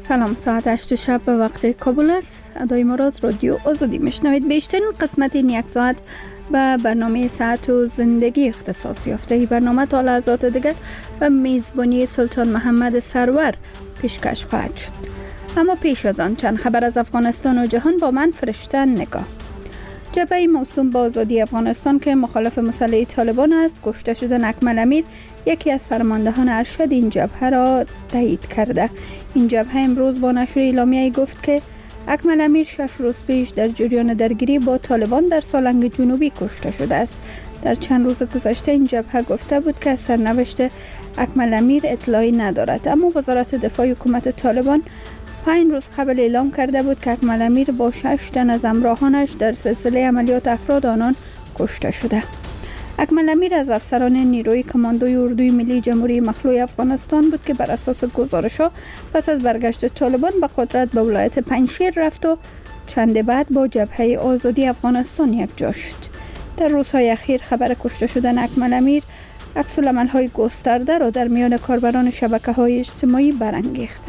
سلام، ساعت 8 شب به وقت کابل است. ادای مراد رادیو آزادی میشنوید. بیشترین قسمت این یک ساعت به برنامه صحت و زندگی اختصاص یافته. این برنامه تا لحظات دیگر به میزبانی سلطان محمد سرور پیشکش خواهد شد. اما پیش از آن چند خبر از افغانستان و جهان با من فرشته نگاه. جبهه موسوم به آزادی افغانستان که مخالف مسلح طالبان است، کشته شدن اکمل امیر یکی از فرماندهان ارشد این جبهه را تایید کرده. این جبهه امروز با نشر اعلامیه گفت که اکمل امیر 6 روز پیش در جریان درگیری با طالبان در سالنگ جنوبی کشته شده است. در چند روز گذشته این جبهه گفته بود که سرنوشت اکمل امیر اطلاعی ندارد، اما وزارت دفاع حکومت طالبان 5 روز قبل اعلام کرده بود که اکمل امیر با 6 تن از همراهانش در سلسله عملیات افراد آنان کشته شده. اکمل امیر از افسران نیروی کماندوی اردوی ملی جمهوری مخلوع افغانستان بود که بر اساس گزارش‌ها پس از برگشت طالبان به قدرت به ولایت پنجشیر رفت و چند بعد با جبهه آزادی افغانستان یکجا شد. در روزهای اخیر خبر کشته شدن اکمل امیر عکس‌العمل‌های گسترده را در میان کاربران شبکه‌های اجتماعی برانگیخته.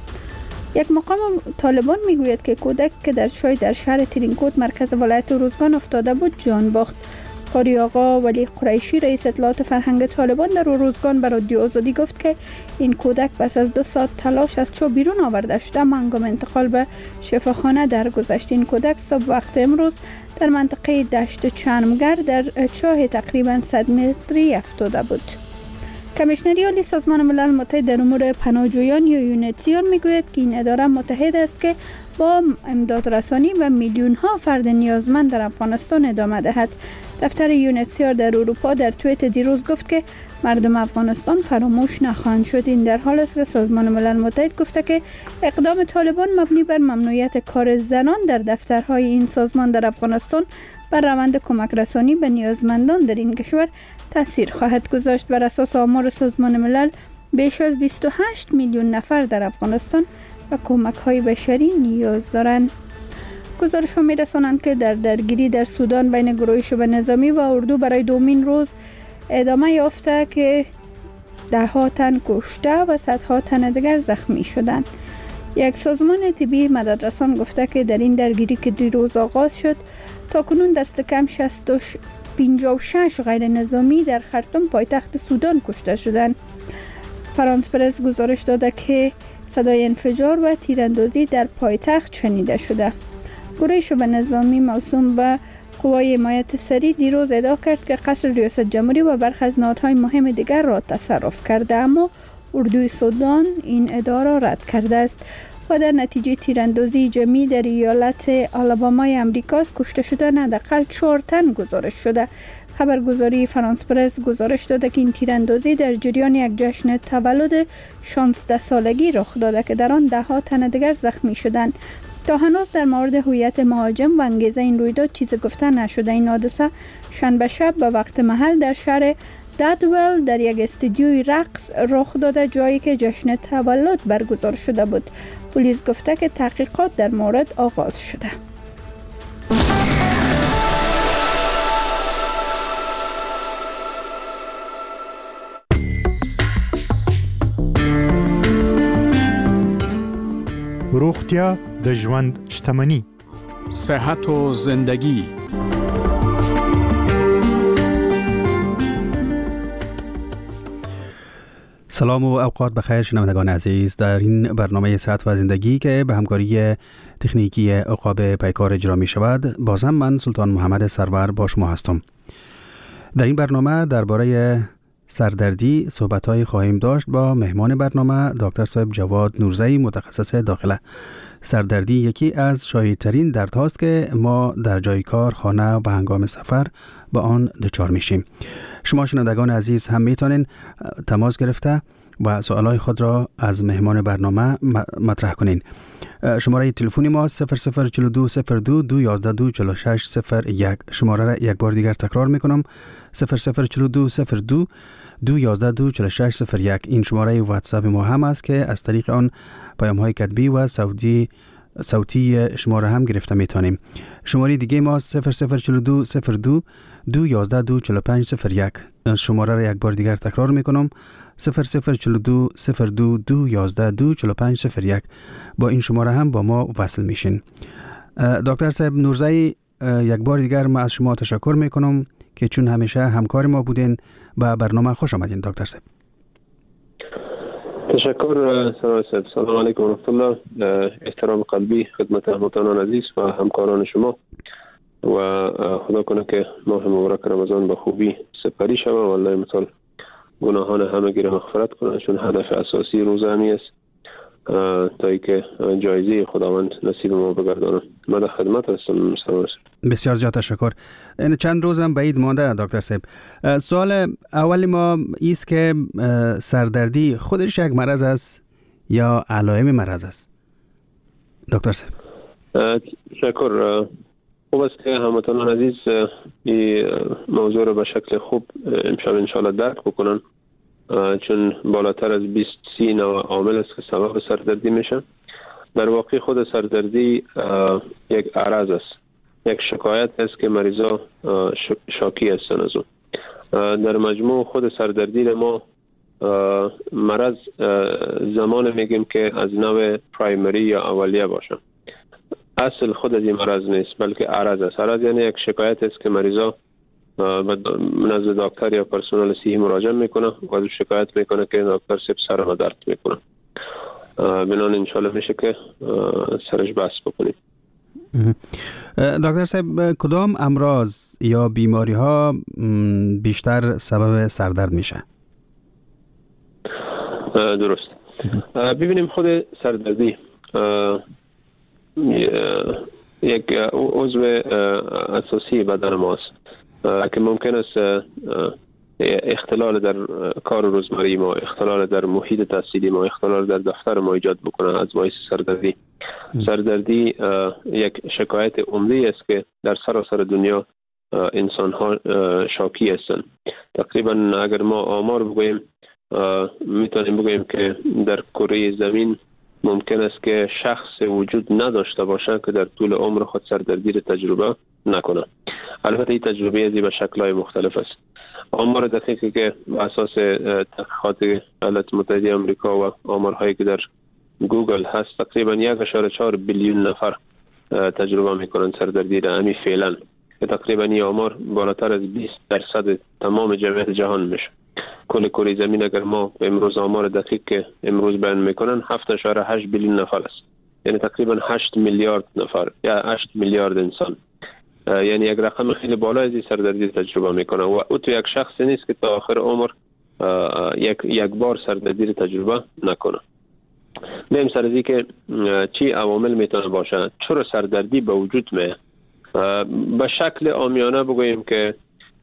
یک مقام طالبان میگوید که کودک که در چای در شهر ترینکوت مرکز ولایت روزگان افتاده بود جان باخت. قاری آقا ولی قریشی رئیس اطلاعات فرهنگ طالبان در روزگان به رادیو آزادی گفت که این کودک پس از 2 ساعت تلاش از چاه بیرون آورده شده، هنگام انتقال به شفاخانه درگذشت. این کودک صبح وقت امروز در منطقه دشت چرمگر در چاه تقریبا 100 متری افتاده بود. کمیشنری عالی سازمان ملل متحد در امور پناهجویان یا یونیتسیار میگوید که این اداره متحد است که با امدادرسانی و میلیون ها فرد نیازمند در افغانستان ادامه دهد. دفتر یونیتسیار در اروپا در توییت دیروز گفت که مردم افغانستان فراموش نخواهند شد. این در حال است که سازمان ملل متحد گفته که اقدام طالبان مبنی بر ممنوعیت کار زنان در دفترهای این سازمان در افغانستان بر روند کمک رسانی به نیازمندان در این کشور تاثیر خواهد گذاشت. بر اساس آمار سازمان ملل بیش از 28 میلیون نفر در افغانستان به کمک‌های بشری نیاز دارند. گزارش‌ها می‌رسانند که در درگیری در سودان بین گروه شبه نظامی و اردو برای دومین روز ادامه یافته که 10 تن کشته و صدها تن دیگر زخمی شدند. یک سازمان طبی مددرسان گفته که در این درگیری که دیروز آغاز شد تاکنون دست کم 56 غیر نظامی در خرطوم پایتخت سودان کشته شدند. فرانس پرس گزارش داده که صدای انفجار و تیراندازی در پایتخت شنیده شده. گروه شبه نظامی موسوم به قوای حمایت سریع دیروز ادعا کرد که قصر ریاست جمهوری و برخی از نهادهای مهم دیگر را تصرف کرده، اما اردوی سودان این ادعا را رد کرده است و در نتیجه تیراندازی جمعی در ایالت آلابامای امریکاست کشته شدن حداقل 4 تن گزارش شده. خبرگزاری فرانس پرس گزارش داده که این تیراندازی در جریان یک جشن تولد 16 سالگی رخ داده که در آن 10 تن دیگر زخمی شدند. تا هنوز در مورد هویت مهاجم و انگیزه این رویداد چیزی گفته نشده. این حادثه شنبه شب به وقت محل در شهر دادول در یک استودیوی رقص رخ داده، جایی که جشن تولد برگزار شده بود. پلیس گفته که تحقیقات در مورد آغاز شده. روغتیا د ژوند شتمني. صحت و زندگی. سلام و اوقات بخیر شنوندگان عزیز. در این برنامه صحت و زندگی که به همکاری تکنیکی عقاب پیکار اجرا می شود، باز هم من سلطان محمد سرور با شما هستم. در این برنامه درباره سردردی صحبت‌های خواهیم داشت با مهمان برنامه دکتر صاحب جواد نورزئی، متخصص داخله. سردردی یکی از شایع‌ترین دردهاست که ما در جای کار، خانه و هنگام سفر با آن دچار میشیم. شما شنوندگان عزیز هم میتونین تماس گرفته و سوالای خود را از مهمان برنامه مطرح کنین. شماره تلفنی ما 0042 02 211 246 01. شماره را یک بار دیگر تکرار میکنم: 0042 02 211 246 01. این شماره واتساپ ما هم است که از طریق آن پیام های کتبی و صوتی شماره هم گرفته میتونیم. شماره دیگه ما 0042 02 211 245 01. شماره را یک بار دیگر تکرار میکنم: 0042 022 11 2 45 01. با این شماره هم با ما وصل میشین. دکتر صاحب نورزایی، یک بار دیگر من از شما تشکر میکنم که چون همیشه همکار ما بودین. با برنامه خوش آمدین دکتر صاحب. تشکر صاحب. سلام علیکم و رحمت الله. احترام قلبی خدمت هموطنان عزیز و همکاران شما و خدا کنه که ماه مبارک رمضان به خوبی سپری شود و الله متعال گناهان همگی را مغفرت کنه، چون هدف اساسی روزه همی است تا ای که جایزه خداوند نصیب ما بگردانه. من در خدمت هستم. بسیار زیاد تشکر. چند روز هم بعید مانده دکتر صاحب. سوال اول ما ایست که سردردی خودش یک مرض است یا علائم مرض است دکتر صاحب؟ تشکر. خوب است که هموطنان عزیز این موضوع را به شکل خوب امشب انشاءالله درک بکنن، چون بالاتر از 20-30 نوع عامل است که سبب سردردی میشه. در واقع خود سردردی یک عرض است، یک شکایت است که مریضا شاکی هستن از اون. در مجموع خود سردردی را ما مرض زمان میگیم که از نوع پرایمری یا اولیه باشه. اصل خود از این مرض نیست بلکه عرض است. عرض یعنی یک شکایت است که مریضا نزد دکتر یا پرسنل صحی مراجعه میکنه و از شکایت میکنه که دکتر صاحب سرم درد میکنه. بنان انشالله میشه که سرش بحث بکنیم. دکتر صاحب کدام امراض یا بیماری ها بیشتر سبب سردرد میشه؟ درست. ببینیم خود سردردی یک عضو اساسی بدن ماست که ممکن است اختلال در کار روزمره ما، اختلال در محیط تحصیلی ما، اختلال در دفتر ما ایجاد بکنه از باعث سردردی. سردردی یک شکایت عمده است که در سراسر دنیا انسان ها شاکی هستند. تقریبا اگر ما آمار بگوییم میتونیم بگوییم که در کره زمین ممکن است که شخص وجود نداشته باشه که در طول عمر خود سردردی را تجربه نکنه. البته این تجربه ازی به شکل‌های مختلف است. آمار دقیقی که بر اساس تحقیقات ایالات متحده آمریکا و آمارهایی که در گوگل هست تقریبا 1.4 بیلیون نفر تجربه میکنن سردردی را همین فعلا، که تقریبا این آمار بالاتر از 20% تمام جمعیت جهان میشه. کل کره زمین اگر ما امروز آمار دقیق که امروز بیان میکنن 7.8 بیلیون نفر است، یعنی تقریبا 8 میلیارد نفر یا 8 میلیارد انسان، یعنی یک رقم خیلی بالا از سردردی تجربه میکنه و او تو یک شخص نیست که تا آخر عمر یک بار سردردی رو تجربه نکنه. بریم سر از که چی عوامل میتونه باشه چرا سردردی به وجود میاد. به شکل عامیانه بگوییم که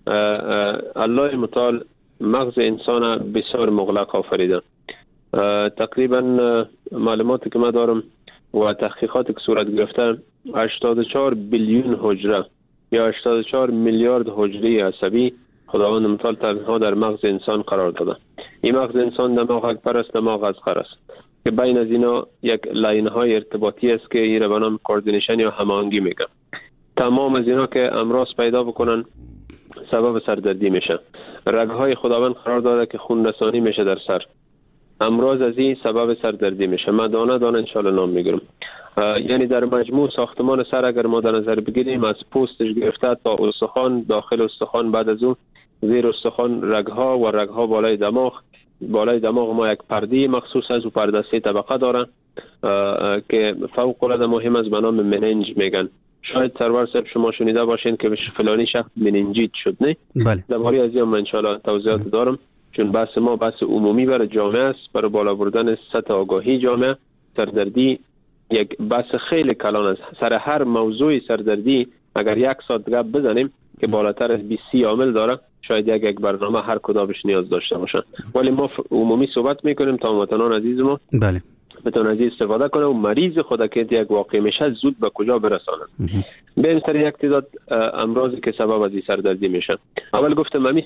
الله متعال مغز انسان بسیار مغلق آفریده. تقریبا معلوماتی که من دارم و تحقیقاتی که صورت گرفته 84 بیلیون حجره یا 84 میلیارد حجره عصبی خداوند متعال تنها در مغز انسان قرار داده. این مغز انسان دماغ اکبر است، دماغ اصغر است که بین از اینا یک لاین های ارتباطی است که این را به نام کوردینیشن یا هماهنگی میگن. تمام از اینا که امراض پیدا بکنن سبب سردردی میشه. رگ‌های خداوند قرار داده که خون رسانی میشه در سر. امراض از این سبب سردردی میشه. من دانه دانه انشالله نام میگیرم. یعنی در مجموع ساختمان سر اگر ما در نظر بگیریم از پوستش گرفته تا استخوان، داخل استخوان، بعد از اون زیر استخوان رگ‌ها و رگ‌ها بالای دماغ. بالای دماغ ما یک پرده مخصوص از و پرده 3 طبقه داره که فوق العاده مهم است به نام مننج میگن. شاید سرور صاحب شما شنیده باشین که فلانی شخص مننجیت شد، نه؟ بله. درباره از این من ان شاء الله توضیحات دارم، چون بحث ما بحث عمومی برای جامعه است، برای بالا بردن سطح آگاهی جامعه. سردردی یک بحث خیلی کلان است. سر هر موضوع سردردی اگر 1 ساعت گپ بزنیم که بالاتر از 20 عامل داره، شاید یک برنامه هر کدامش نیاز داشته باشه، ولی ما عمومی صحبت میکنیم تا هموطنان عزیز ما بله بتونه از استفاده کنه و مریض خود که یک واقع میشه زود به کجا برسانه. به سر یک تعداد امراضی که سبب از این سردردی میشه. اول گفتم این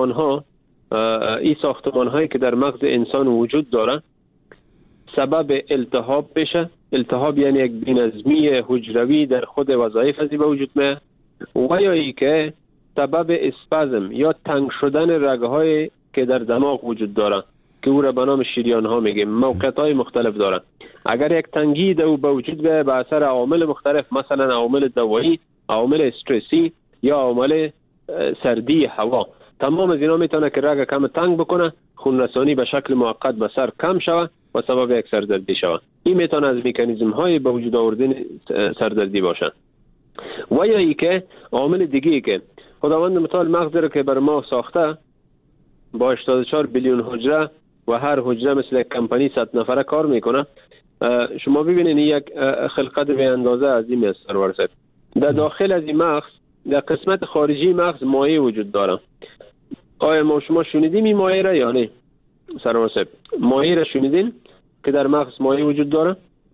ساختمان هایی که در مغز انسان وجود داره سبب التهاب بشه. التهاب یعنی یک بی‌نظمی حجروی در خود وظایف ازی به وجود میاد، و یا ای که سبب اسپازم یا تنگ شدن رگ‌های که در دماغ وجود داره. که او را به نام شریان ها میگیم، موقعیت های مختلف داره. اگر یک تنگی در او به وجود بیاید به اثر عوامل مختلف، مثلا عوامل دوایی، عوامل استرسی یا عوامل سردی هوا، تمام از اینا میتونه که رگ کم تنگ بکنه، خون رسانی به شکل موقت به سر کم شود و سبب یک سردردی شود. این میتونه از مکانیزم های به وجود آوردن سردردی باشه. و یا ای که عامل دیگه ای که خداوند متعال مغز رو که بر ما ساخته با 84 بیلیون حجره و هر حجره مثل یک کمپانی 100 نفره کار میکنه. شما ببینید یک خلقت به اندازه عظیمی است سرور صاحب. در داخل از این مغز، در قسمت خارجی مغز مایع وجود داره. آیا ما شما شنیدیم این مایع را یا نه سرور صاحب؟ مایع را شنیدین که در مغز مایع وجود داره؟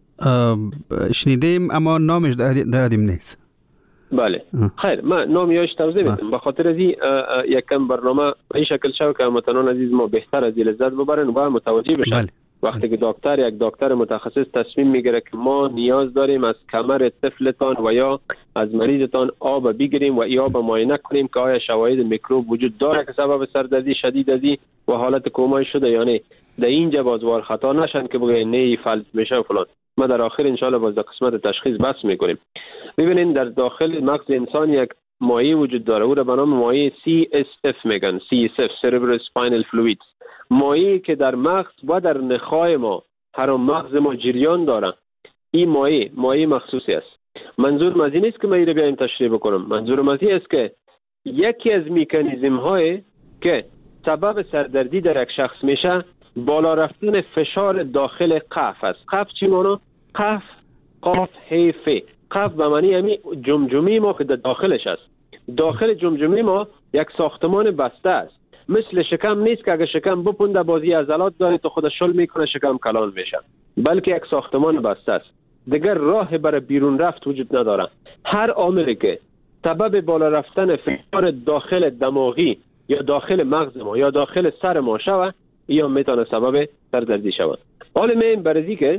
شنیدیم اما نامش دادیم نیست. بله خیر، من نامیاش توضیح میدم. به خاطر از این یکم برنامه به این شکل شو که هموطنان عزیز ما بهتر از این لذت ببرن و متوجه بشن. بله. وقتی که یک دکتر متخصص تصمیم میگیره که ما نیاز داریم از کمر طفلتان و یا از مریضتان آب بگیریم و ای آب معاینه کنیم که آیا شواهد میکروب وجود داره که سبب سردردی شدید ازی و حالت کومایی شده یا نه، در اینجا بازوار خطا نشن که بگه نه فلج میشه و فلان. ما در آخر انشالله باز در قسمت تشخیص بحث میکنیم. ببینید در داخل مغز انسان یک مایع وجود داره، او را به نام مایع CSF میگن، CSF Cerebral Spinal Fluid. مایعی که در مغز و در نخای ما، هر مغز ما جریان داره. این مایع مخصوصی است. منظورم از این نیست که من این را بیایم تشریح بکنم. منظورم از این است که یکی از مکانیزم های که سبب سردردی در یک شخص میشه بالا رفتن فشار داخل قف است. قف چی مانا؟ قف، قاف، هی، فی. قف به معنی همین جمجمه ما که در داخلش است. داخل جمجمه ما یک ساختمان بسته است. مثل شکم نیست که اگر شکم بپنده بازی عضلات داره تو خودش شل میکنه شکم کلان میشه، بلکه یک ساختمان بسته است. دیگر راه برای بیرون رفت وجود نداره. هر عاملی که سبب بالا رفتن فشار داخل دماغی یا داخل مغز ما یا داخل سر ما شود یا میتونه سبب سردردی شود. حالا من برای که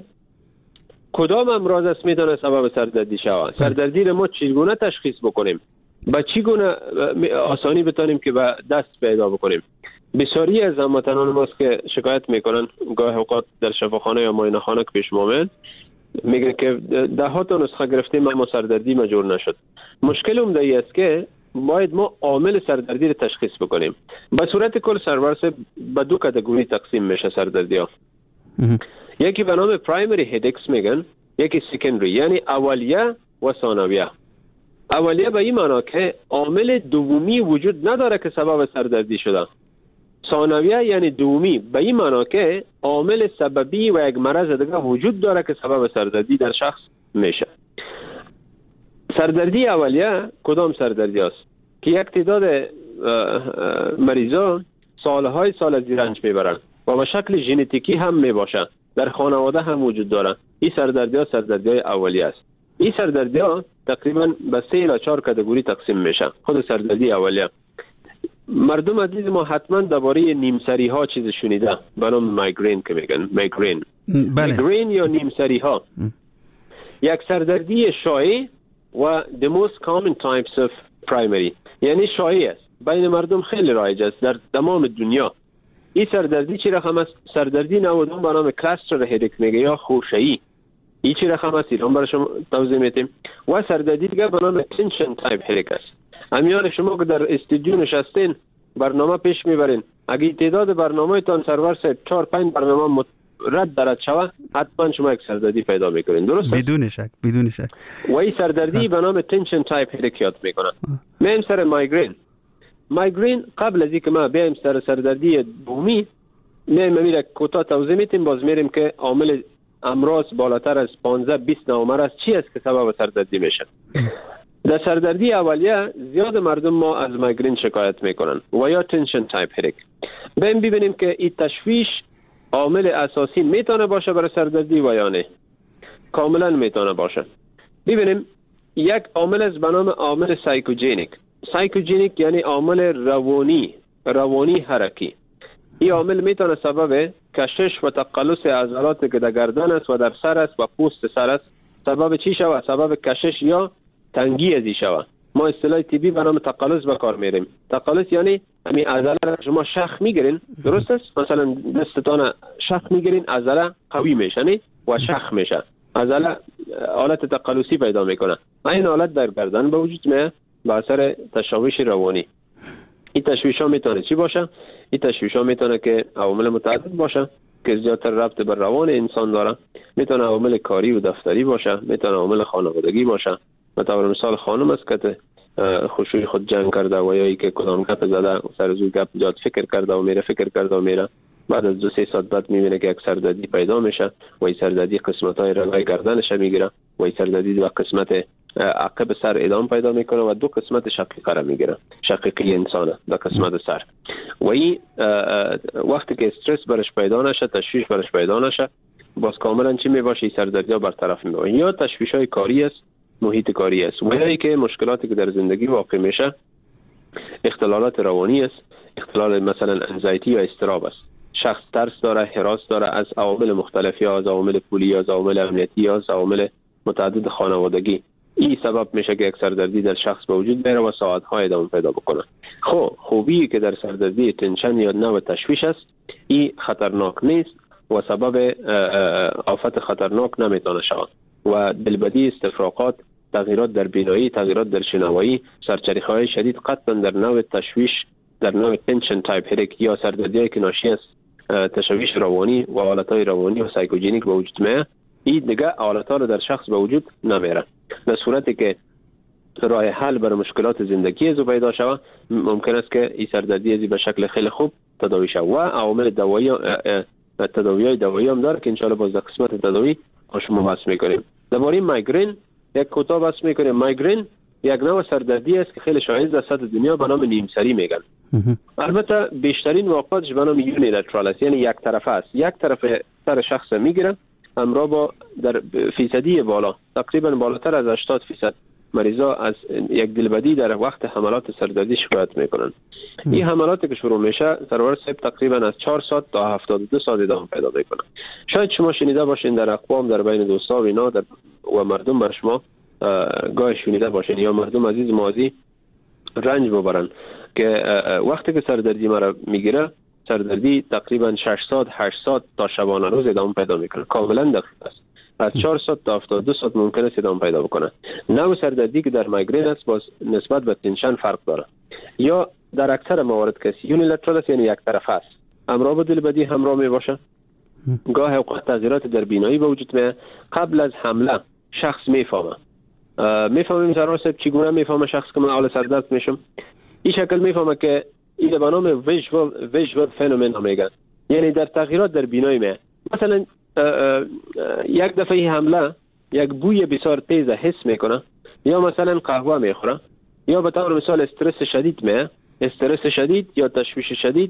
کدام امراض است میتونه سبب سردردی شود، سردردی رو ما چگونه تشخیص بکنیم، با چگونه آسانی بتونیم که به دست پیدا بکنیم. بسیاری از هموطنان ماست که شکایت میکنن گاه اوقات در شفاخانه یا معاینه خانه که پیش ما میگن که ده ها تا نسخه گرفتیم اما سردردی مجور نشد. مشکل عمده است که باید ما عامل سردردی رو تشخیص بکنیم. به صورت کل سرورس به دو کاتگوری تقسیم میشه سردردی ها. یکی به نام پرایمری هیدکس میگن، یکی سکندری، یعنی اولیه و ثانویه. اولیه به این معنی که عامل دومی وجود نداره که سبب سردردی شده. ثانویه یعنی دومی به این معنی که عامل سببی و یک مرض دیگه وجود داره که سبب سردردی در شخص میشه. سردردی اولیه کدام سردردی است؟ که یک تعداد مریضا سالهای سال از رنج میبرن و به شکل ژنتیکی هم میباشه، در خانواده هم وجود داره. این سردردی ها سردردی های اولیه است. این سردردی ها تقریبا به 3 الی 4 کاتگوری تقسیم میشه. خود سردردی اولیه. مردم عزیز ما حتما درباره نیمسری ها چیز شنیده به نام مایگرین که میگن مایگرین. مایگرین یا نیمسری ها یک سردردی شایع و the most common types of primary، یعنی شایع است، بین مردم خیلی رایج است در تمام دنیا. این سردردی چی رقم است؟ سردردی 92 به نام کلاستر هیدک میگه یا خوشه‌ای. این چی رقم است؟ ایران برای شما توضیح میدیم. و سردردی دیگه به نام تنشن تایپ هیدک است. امیال شما که در استودیو نشستین برنامه پیش میبرین، اگه تعداد برنامه تان سرور صاحب 4-5 برنامه رد درد شوه، حتما شما یک سردردی پیدا میکنین. درست؟ بدون شک، بدون شک. و این سردردی به نام تنشن تایپ هیدک یاد میکنن. میم سر مایگرین قبل از اینکه ما بیایم سر سردردی دومی میره کوتاه توضیح میتیم، باز میریم که عامل امراض بالاتر از 15-20 نوع است چی است که سبب سردردی میشه. در سردردی اولیه زیاد مردم ما از مایگرین شکایت میکنن و یا تنشن تایپ هیدک. بریم ببینیم که این تشویش عامل اساسی میتونه باشه برای سردردی و یا نه. کاملا میتونه باشه. ببینیم یک عامل از به نام عامل سایکوجینیک یعنی عامل روانی حرکی. این عامل میتونه سبب کشش و تقلص عضلات که در گردن است و در سر است و پوست سر است. سبب چی شود؟ سبب کشش یا تنگی ازی شود. ما اصطلاح طبی به نام تقلص به کار میریم. تقلص یعنی همین عضله را شما شخ میگیرین، درست است؟ مثلا دستتان شخ میگیرین، عضله قوی میشه نه و شخ میشه، عضله حالت تقلصی پیدا میکنه. این حالت در گردن به وجود میاد به اثر تشویش روانی. این تشویش ها میتونه چی باشه؟ این تشویش ها میتونه که عوامل متعدد باشه که زیادتر ربط به روان انسان داره. میتونه عوامل کاری و دفتری باشه، میتونه عوامل خانوادگی باشه. مثلا مثال خانم است که خوشوی خود جنگ کرده و یا ای که کدام گپ زده سر زود گپ جات فکر کرده و میره بعد از 2-3 ساعت بعد میبینه که یک سردردی پیدا میشه و این سردردی قسمت‌های رگای گردنش میگیره و این سردردی و قسمت عقب سر ادام پیدا میکنه و 2 قسمت شقیقه را میگیره، شقیقه انسانه در قسمت سر. و این وقتی که استرس برش پیدا نشه، تشویش برش پیدا نشه، باز کاملا چی میباشه؟ این سردردی ها برطرف میشه. یا تشویش های کاری است، محیط کاری است، و یا که مشکلاتی که در زندگی واقع میشه اختلالات روانی است، اختلال مثلا انزایتی یا اضطراب است. شخص ترس داره، هراس داره از عوامل مختلف، یا از عوامل پولی، یا از عوامل امنیتی، یا از عوامل متعدد خانوادگی. این سبب میشه که یک سردردی در شخص به وجود بیاره و ساعت‌های ادامه پیدا بکنه. خوبی که در سردردی تنشن یا نوع تشویش است، این خطرناک نیست و سبب آفت خطرناک نمیتونه شود و دلبدی، استفراغات، تغییرات در بینایی، تغییرات در شنوایی، سرچریخه‌های شدید قطعا در نوع تشویش، در نوع تنشن تایپ هریک یا سردردی که ناشی از تشویش روانی و حالتهای روانی و سایکوژنیک به وجود میاد، این دیگه حالتها رو در شخص به وجود نمیاره. در صورتی که راه حل برای مشکلات زندگی از پیدا شود، ممکن است که این سردردی ازی به شکل خیلی خوب تداوی شود و عوامل دوایی هم داره که انشاءالله باز در قسمت تداوی با شما بحث میکنیم. درباره مایگرین یک کوتاه بحث میکنیم. مایگرین یک نوع سردردی است که خیلی شایع در سطح دنیا به نام نیمسری میگن. البته بیشترین واقعاتش به نام یونیلترال است، یعنی یک طرفه است. یک طرف سر شخص میگیره همراه با در فیصدی بالا، تقریبا بالاتر از 80% مریضا از یک دلبدی در وقت حملات سردردی شکایت میکنن. این حملاتی که شروع میشه سرور صاحب تقریبا از 4 ساعت تا 72 ساعت ادامه پیدا میکنه. شاید شما شنیده باشین در اقوام، در بین دوستا و اینا و مردم بر شما گاهی شنیده باشین یا مردم عزیز مازی رنج ببرن که وقتی که سردردی مرا میگیره، سردردی تقریبا 6 ساعت 8 ساعت تا شبانه روز ادامه پیدا میکنه. کاملا دقیق است. از 4 ساعت تا 72 ساعت ممکن است ادامه پیدا بکنه. نوع سردردی که در مایگرین است باز نسبت به تنشن فرق داره. یا در اکثر موارد کسی یونیلترال است، یعنی یک طرفه است، همراه با دلبدی همراه می باشه. گاه اوقات تغییرات در بینایی به وجود میاد. قبل از حمله شخص میفهمه مثلا چگونه میفهمه شخص که من حال سردرد میشم. این شکل میفهمه که این به نام ویژوال فنومن میگن، یعنی در تغییرات در بینایی میاد. مثلا یک دفعه حمله یک بوی بسیار تیز حس میکنه، یا مثلا قهوه میخوره، یا به طور مثال استرس شدید میاد. استرس شدید یا تشویش شدید،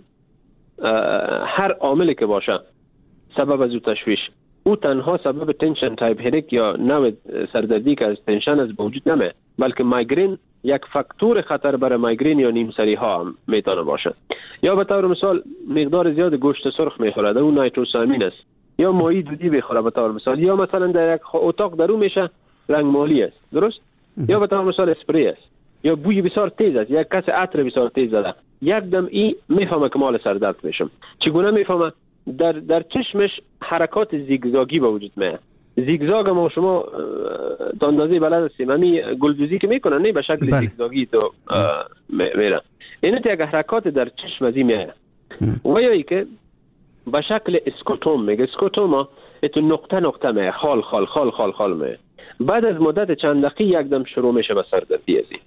هر عاملی که باشه سبب از او تشویش، او تنها سبب تنشن تایپ هریک یا نوع سردردی که از تنشن از وجود نمیاد، بلکه مایگرین یک فاکتور خطر برای مایگرین یا نیمسری ها هم میتونه باشه. یا به طور مثال مقدار زیاد گوشت سرخ میخوره، اون نیتروسامین است، یا ماهی دودی بخوره به طور مثال، یا مثلا در یک اتاق درو میشه رنگ مالی است، درست؟ یا به طور مثال اسپری است، یا بوی بسیار تیز است، یک کس عطر بسیار تیز زده، یک دم این میفهمه که مال سردرد میشم. چگونه میفهمه؟ در چشمش حرکات زیگزاگی به وجود میاد. زیگزاگ ما شما تا اندازه بلد هستیم، همین گلدوزی که میکنن نه به شکل زیگزاگی تو میره. این یک حرکات در چشم ازی میاد. و یا ای که به شکل اسکوتوم میگه. اسکوتوما اتو نقطه میه، خال میه. بعد از مدت چند دقیقه یک دم شروع میشه به سردردی ازی.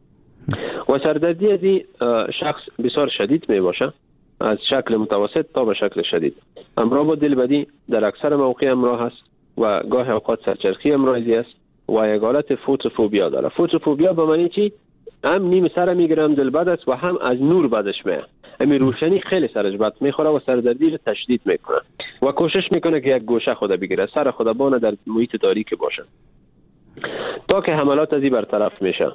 و سردردی ازی شخص بسیار شدید می باشه، از شکل متوسط تا به شکل شدید. همراه با دلبدی در اکثر مواقع همراه است و گاه اوقات سرچرخی همراهی است و یک حالت فوتوفوبیا داره. فوتوفوبیا به معنی چی؟ هم نیم سر میگیره، هم دلبد است و هم از نور بدش میاد. همین روشنی خیلی سرش بد میخوره و سردردی رو تشدید میکنه و کوشش میکنه که یک گوشه خود بگیره، سر خود بانه در محیط تاریک باشه تا که حملات ازی برطرف میشه.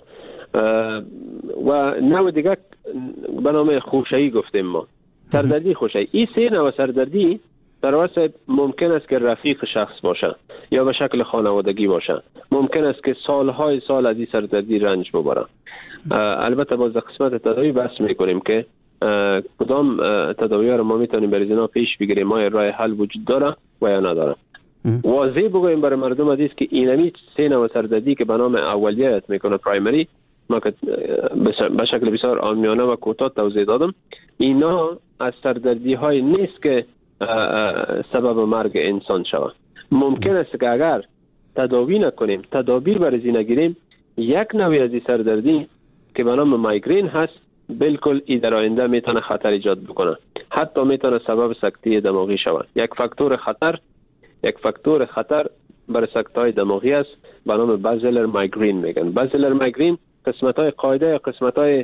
و نوع دیگه به نام خوشایی گفتیم ما، سردردی خوشایی. این سه نوع سردردی در واقع ممکن است که رفیق شخص باشه یا به شکل خانوادگی باشه. ممکن است که سالهای سال از این سردردی رنج ببره. البته باز در قسمت تداوی بحث میکنیم که کدام تداوی را ما میتونیم برای اینا پیش بگیریم، ما راه حل وجود داره و یا نداره. واضح بگویم برای مردم عزیز که اینمی 3 نوع سردردی که به نام اولیت میکنه پرایمری، ما که به شکل بسیار عامیانه و کوتاه توضیح دادم، اینا از سردردی های نیست که سبب مرگ انسان شود. ممکن است که اگر تداوی نکنیم، تدابیر برای نگیریم، یک نوع از سردردی که به نام مایگرین هست بالکل ای در آینده میتونه خطر ایجاد بکنه، حتی میتونه سبب سکته دماغی شود. یک فاکتور خطر برای سکته دماغی است به نام بازلر مایگرین میگن. بازلر مایگرین قسمت های قاعده یا قسمت های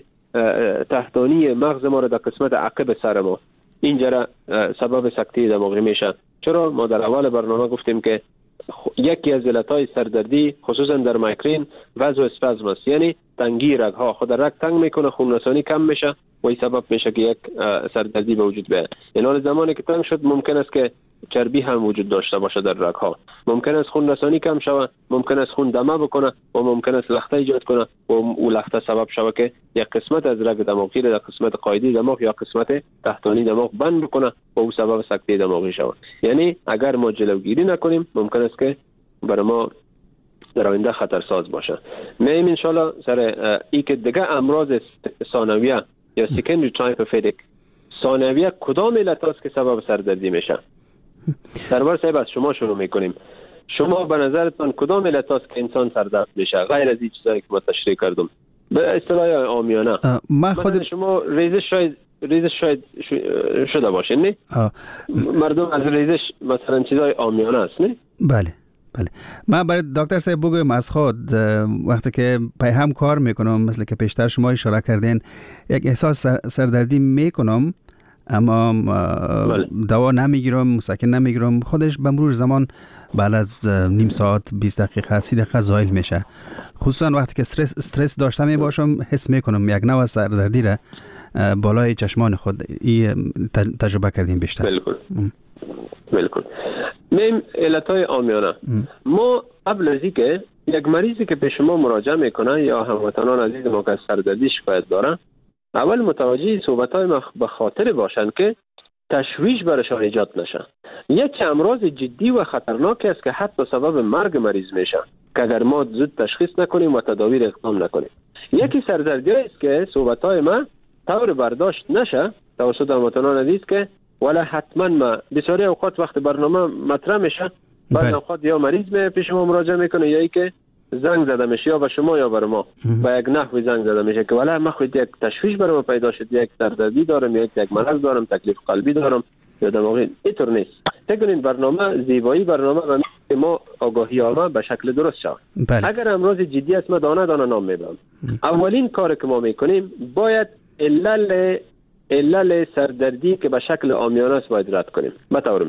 تحتانی مغز ما را در قسمت عقب سر ما اینجا سبب سکته دماغی میشه. چرا؟ ما در اول برنامه گفتیم که یکی از علتهای سردردی خصوصا در مایگرین وضع اسپازم است، یعنی تنگی رگ ها. خود رگ تنگ میکنه، خون رسانی کم میشه و این سبب میشه که یک سردردی به وجود بیاد. این حال زمانی که تنگ شد ممکن است که چربی هم وجود داشته باشه در رگ ها، ممکن است خون رسانی کم شود، ممکن است خون دمه بکنه و ممکن است لخته ایجاد کنه و او لخته سبب شود که یک قسمت از رگ دماغی در قسمت قاعده دماغ یا قسمت تحتانی دماغ بند بکنه و او سبب سکته دماغی شود. یعنی اگر ما جلوگیری نکنیم ممکن است که برای ما در آینده خطرساز باشه. میم ان شاء الله سر ای که دیگه امراض ثانویه یا سکندری تایپ اف هدیک ثانویه کدام علت است که سبب سردردی میشه؟ سرور صاحب از شما شروع میکنیم. شما به نظرتان کدام علت است که انسان سردرد میشه غیر از این چیزایی که ما تشریح کردم به اصطلاح عامیانه؟ مثلا شما ریزش شاید شده باشه نه؟ مردم از ریزش مثلا چیزای عامیانه است نه؟ بله. من برای دکتر صاحب بگویم از خود وقتی که پیهم کار میکنم مثل که پیشتر شما اشاره کردین یک احساس سردردی میکنم اما دوا نمیگیرم، مسکن نمیگیرم، خودش به مرور زمان بعد از نیم ساعت 20 دقیقه 30 دقیقه زایل میشه. خصوصا وقتی که استرس داشته می باشم حس میکنم یک نوع سردردی را بالای چشمان خود تجربه کردیم بیشتر. بالکل. میم علتهای عامیانه. ما قبل از اینکه یک مریضی که به شما مراجعه میکنه یا هموطنان عزیز ما که سردردی شکایت داره، اول متوجه صحبت‌های ما به خاطر باشند که تشویش برشان ایجاد نشه. یک امراض جدی و خطرناک است که حتی سبب مرگ مریض میشه که اگر ما زود تشخیص نکنیم و تداوی را اقدام نکنیم. یکی سردردی است که صحبت‌های ما طور برداشت نشه توسط هموطنان عزیز که ولی حتما ما بسیاری اوقات وقت برنامه مطرح میشه بعد اوقات یا مریض پیش ما مراجعه میکنه یا ای که زنگ زده میشه یا به شما یا بر ما با یک نحوی زنگ زده میشه که ولی ما خود یک تشویش برام پیدا شد، یک سردردی دارم، یک مرض دارم، تکلیف قلبی دارم یا دماغی. اینطور نیست. تکنین برنامه زیبایی برنامه و ما آگاهی آمه به شکل درست شد. اگر امراض جدی است ما دانه دانه نام میبرم. اولین کار که ما میکنیم باید علل سردردی که به شکل عامیانه است باید رد کنیم. به طور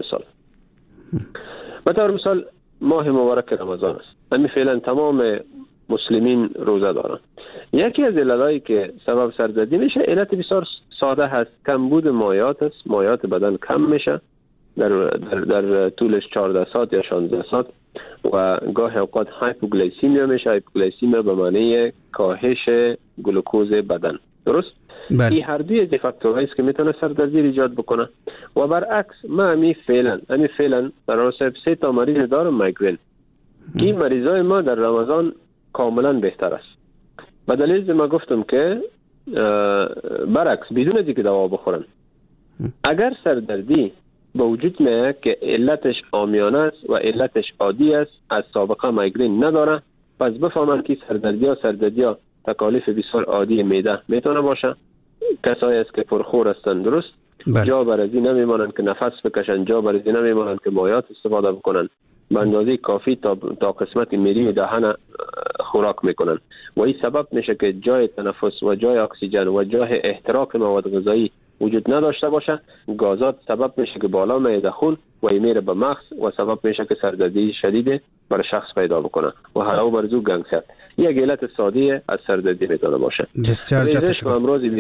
مثال ماه مبارک رمضان است. همین فعلا تمام مسلمین روزه دارن. یکی از عللایی که سبب سردردی میشه علت بسیار ساده هست، کمبود مایعات است. مایعات بدن کم میشه در طولش 14 ساعت یا 16 ساعت و گاه اوقات هایپوگلیسیمیا میشه. هایپوگلیسیمیا به معنی کاهش گلوکوز بدن. درست؟ این هر دوی از فاکتورهایی است که میتونه سردردی ایجاد بکنه و برعکس ما همین فعلا در راسب 3 تا مریض دارم مایگرین که این مریضای ما در رمضان کاملا بهتر است. به دلیل ما گفتم که برعکس بدون از اینکه دوا بخورن اگر سردردی به وجود میاد که علتش عامیانه است و علتش عادی است، از سابقه مایگرین نداره، پس بفهمن که سردردی ها تکالیف بسیار عادی معده میتونه باشه. کسایی است که پرخور هستند، درست؟ جا برازی نمیمانند که نفس بکشن، جا برازی نمیمانند که مایعات استفاده بکنن، به اندازه کافی تا قسمت میری دهن خوراک میکنن و این سبب میشه که جای تنفس و جای اکسیژن و جای احتراق مواد غذایی وجود نداشته باشه. گازات سبب میشه که بالا میاد خون و میره به مغز و سبب میشه که سردردی شدید برای شخص پیدا بکنه و حالا برزو گنگست. یک علت ساده از سردردی میتونه باشه. ریزش و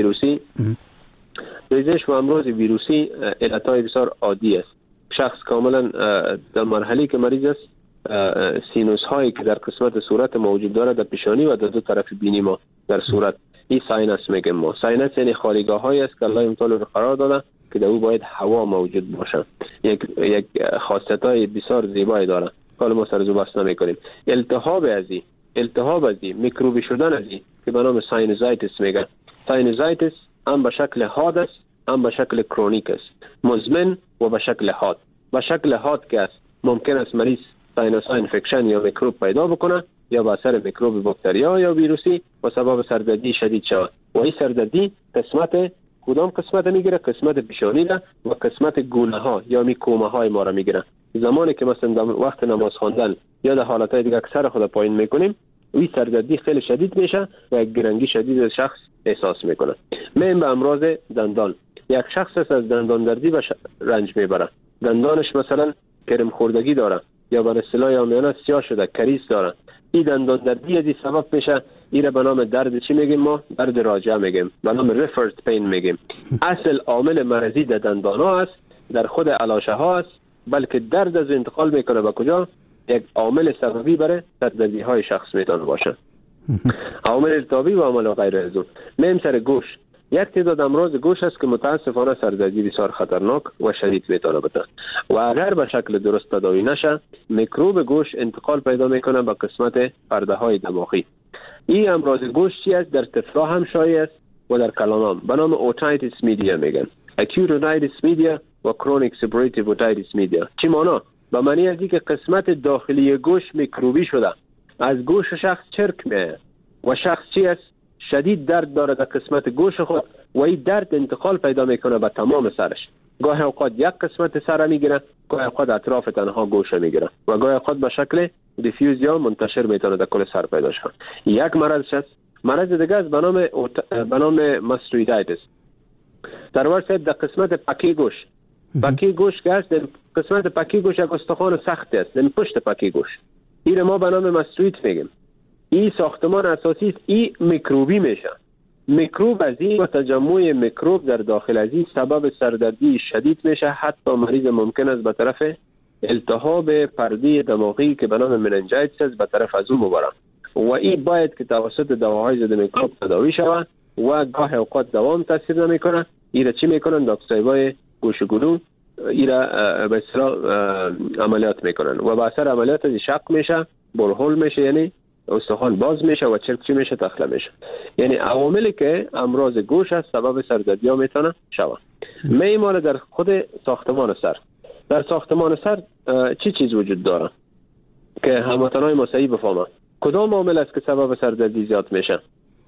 امراض ویروسی علتهای بسیار عادی است. شخص کاملا در مرحله که مریض است سینوس هایی که در قسمت صورت موجود داره در پیشانی و در دو طرف بینی ما در صورت، این ساینس میگیم ما. ساینس یعنی خالیگاه هایی است که الله تعالی رو قرار داده که در او باید هوا موجود باشه. یک خاصیت های بسیار زیبایی داره. حالا ما سر بحث نمیکنیم. التهاب از این میکروبی شدن از این که به نام ساینوزایتس میگن. ساینوزایتس هم به شکل حاد است، هم به شکل کرونیک است، مزمن و به شکل حاد. به شکل حاد که است ممکن است مریض ساینوس انفکشن یا میکروب پیدا بکنه یا به اثر میکروب باکتریا یا ویروسی و سبب سردردی شدید شود. و این سردردی کدام قسمت میگیره؟ قسمت پیشانی را و قسمت گونه ها یا میکومه های ما را میگیره. زمانی که مثلا در وقت نماز خواندن یا در حالتهای دیگه سر خود پایین میکنیم، این سردردی خیلی شدید میشه و یک گرنگی شدید شخص احساس میکنه. میم به امراض دندان، یک شخص از دندان دردی و رنج میبره، دندانش مثلا کرم خوردگی داره یا به اصطلاح عامیانه سیاه شده، کریز داره. این دندان دردی از سبب میشه. این به نام درد چی میگیم ما؟ درد راجع میگیم، به نام ریفرد پین میگیم. اصل عامل مرضی در دندان ها است، در خود علاشه ها است، بلکه درد از انتقال میکنه به کجا؟ یک عامل سببی برای سردردی های شخص میتونه باشه. عامل ارتابی و عامل غیر از اون. میم سر گوش، یک تعداد امراض گوش است که متاسفانه سردردی بسیار خطرناک و شدید میتونه بده و اگر به شکل درست تداوی نشه میکروب گوش انتقال پیدا میکنه به قسمت پرده های دماغی. این امراض گوش چی است؟ در طفلا هم شایع است و در کلانام به نام اوتایتیس میدیا میگن. اکیوت اوتایتیس میدیا و کرونیک سپراتیو اوتایتیس میدیا. چی معنی؟ به معنی از اینکه قسمت داخلی گوش میکروبی شده، از گوش شخص چرک میاد و شخص چی است؟ شدید درد داره در قسمت گوش خود و این درد انتقال پیدا میکنه به تمام سرش. گاهی اوقات یک قسمت سر میگیره، گاهی اوقات اطراف تنها گوشه میگیره و گاهی اوقات به شکل دیفیوز یا منتشر میتونه در کل سر پیدا شه. یک مرض است. مرض دیگه است به نام ماستویدایتس. در ورسه در قسمت پکی گوش. پکی گوش که است، قسمت پکی گوش یک استخوان سخت است، در پشت پکی گوش. این ما به نام ماستوید میگیم. این ساختمان اساسی است. این میکروبی میشه. میکروب از این و تجمع میکروب در داخل از این سبب سردردی شدید میشه. حتی مریض ممکن است به طرف التهاب پرده دماغی که به نام مننجایتس است به طرف از اون ببره و این باید که توسط دواهای ضد میکروب تداوی شود و گاه اوقات دوام تاثیر نمیکنه. این را چی میکنن؟ دکترای گوشگلو این را به اصطلاح عملیات میکنن و به اثر عملیات از شق میشه، برهول میشه، یعنی استخوان باز میشه و چرک چی میشه؟ تخله میشه. یعنی عواملی که امراض گوش است سبب سردردی ها میتونه شود. میمال در خود ساختمان سر. در ساختمان سر چی چیز وجود داره که هموطنای ما صحیح بفهمن؟ کدام عامل است که سبب سردردی زیاد میشه؟